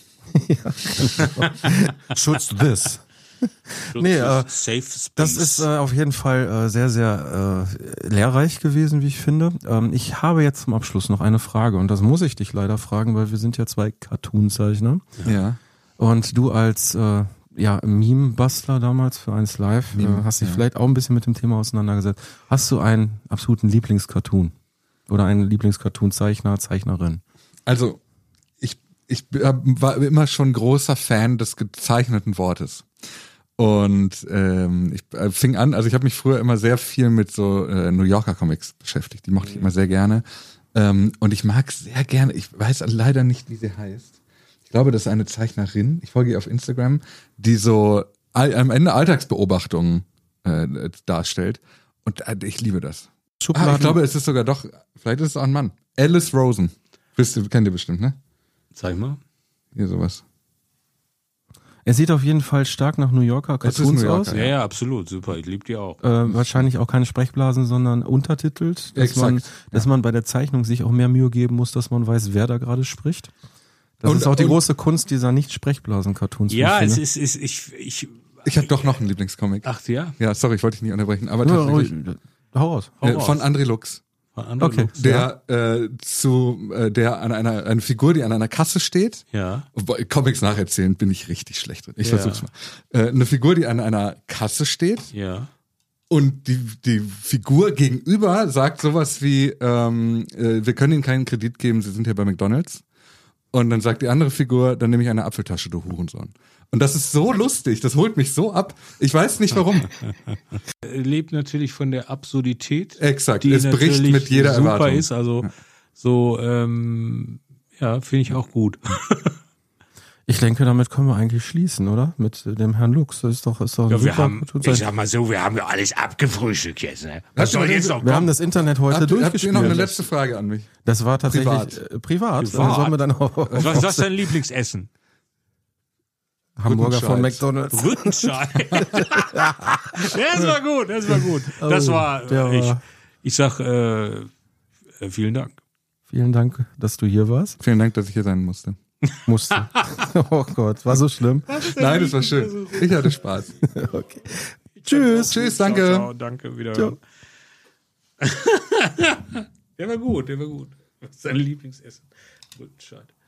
Schutz this. Nee, äh, Safe Space. Das ist äh, auf jeden Fall äh, sehr, sehr äh, lehrreich gewesen, wie ich finde. Ähm, ich habe jetzt zum Abschluss noch eine Frage und das muss ich dich leider fragen, weil wir sind ja zwei Cartoon-Zeichner Ja. und du als äh, ja, Meme-Bastler damals für eins Live Meme, äh, hast dich ja. vielleicht auch ein bisschen mit dem Thema auseinandergesetzt. Hast du einen absoluten Lieblingscartoon oder einen Lieblingscartoon-Zeichner, Zeichnerin? Also, ich, ich war immer schon großer Fan des gezeichneten Wortes. Und ähm, ich äh, fing an, also ich habe mich früher immer sehr viel mit so äh, New Yorker Comics beschäftigt. Die mochte ich immer sehr gerne. Ähm, und ich mag sehr gerne, ich weiß leider nicht, wie sie heißt. Ich glaube, das ist eine Zeichnerin, ich folge ihr auf Instagram, die so all, am Ende Alltagsbeobachtungen äh, darstellt. Und äh, ich liebe das. Ah, ich glaube, es ist sogar doch, vielleicht ist es auch ein Mann. Alice Rosen. Wisst ihr, kennt ihr bestimmt, ne? Zeig mal. Hier sowas. Er sieht auf jeden Fall stark nach New Yorker Es ist Cartoons New Yorker, aus. Ja, ja, absolut. Super. Ich liebe die auch. Äh, wahrscheinlich auch keine Sprechblasen, sondern untertitelt, dass man, Exakt, dass man bei der Zeichnung sich auch mehr Mühe geben muss, dass man weiß, wer da gerade spricht. Das Und- ist auch die und- große Kunst dieser Nicht-Sprechblasen-Cartoons. wie Ja, ich es finde. ist, ist ich, ich, Ich habe doch noch einen Lieblingscomic. ach ja, Ja, sorry, ich wollte dich nicht unterbrechen, aber Ja, tatsächlich ruhig, hau raus. hau äh, raus. von André Lux, Von anderen Okay. Looks. der äh, zu äh, der an einer eine Figur, die an einer Kasse steht. Ja. Wobei, Comics nacherzählen bin ich richtig schlecht drin. Ich Ja. versuch's mal. Äh, eine Figur, die an einer Kasse steht Ja. und die die Figur gegenüber sagt sowas wie ähm, äh, wir können Ihnen keinen Kredit geben, Sie sind hier bei McDonald's. Und dann sagt die andere Figur, dann nehme ich eine Apfeltasche, du Hurensohn. Und das ist so lustig, das holt mich so ab. Ich weiß nicht warum. Lebt natürlich von der Absurdität. Exakt, die es bricht natürlich mit jeder super Erwartung. ist. Also so, ähm, ja, finde ich auch gut. Ich denke, damit können wir eigentlich schließen, oder? Mit dem Herrn Lux. Das ist doch, ist doch ein Ja, wir super haben, Cartoon-Zeichner. ich sag mal so, wir haben ja alles abgefrühstückt jetzt. Ne? Was Habt ihr soll denn- jetzt noch Wir haben kommen? das Internet heute Habt, habt ihr durchgespielt. noch eine letzte Frage an mich? Das war tatsächlich Privat. äh, privat. Privat. Äh, Sollen wir dann auch Was ist das dein Lieblingsessen? Hamburger von Rüttenscheiß. McDonald's. Rüttenschein. Das war gut, das war gut. Das Oh, war, der äh, ich, war- ich sag, äh, äh, vielen Dank. Vielen Dank, dass du hier warst. Vielen Dank, dass ich hier sein musste. Musste. Oh Gott, war so schlimm. Nein, das war schön. Ich hatte Spaß. Okay. Tschüss. Tschüss, danke. Ciao, ciao, danke, wieder. Der war gut, der war gut. Was ist dein Lieblingsessen? Rübenscheid.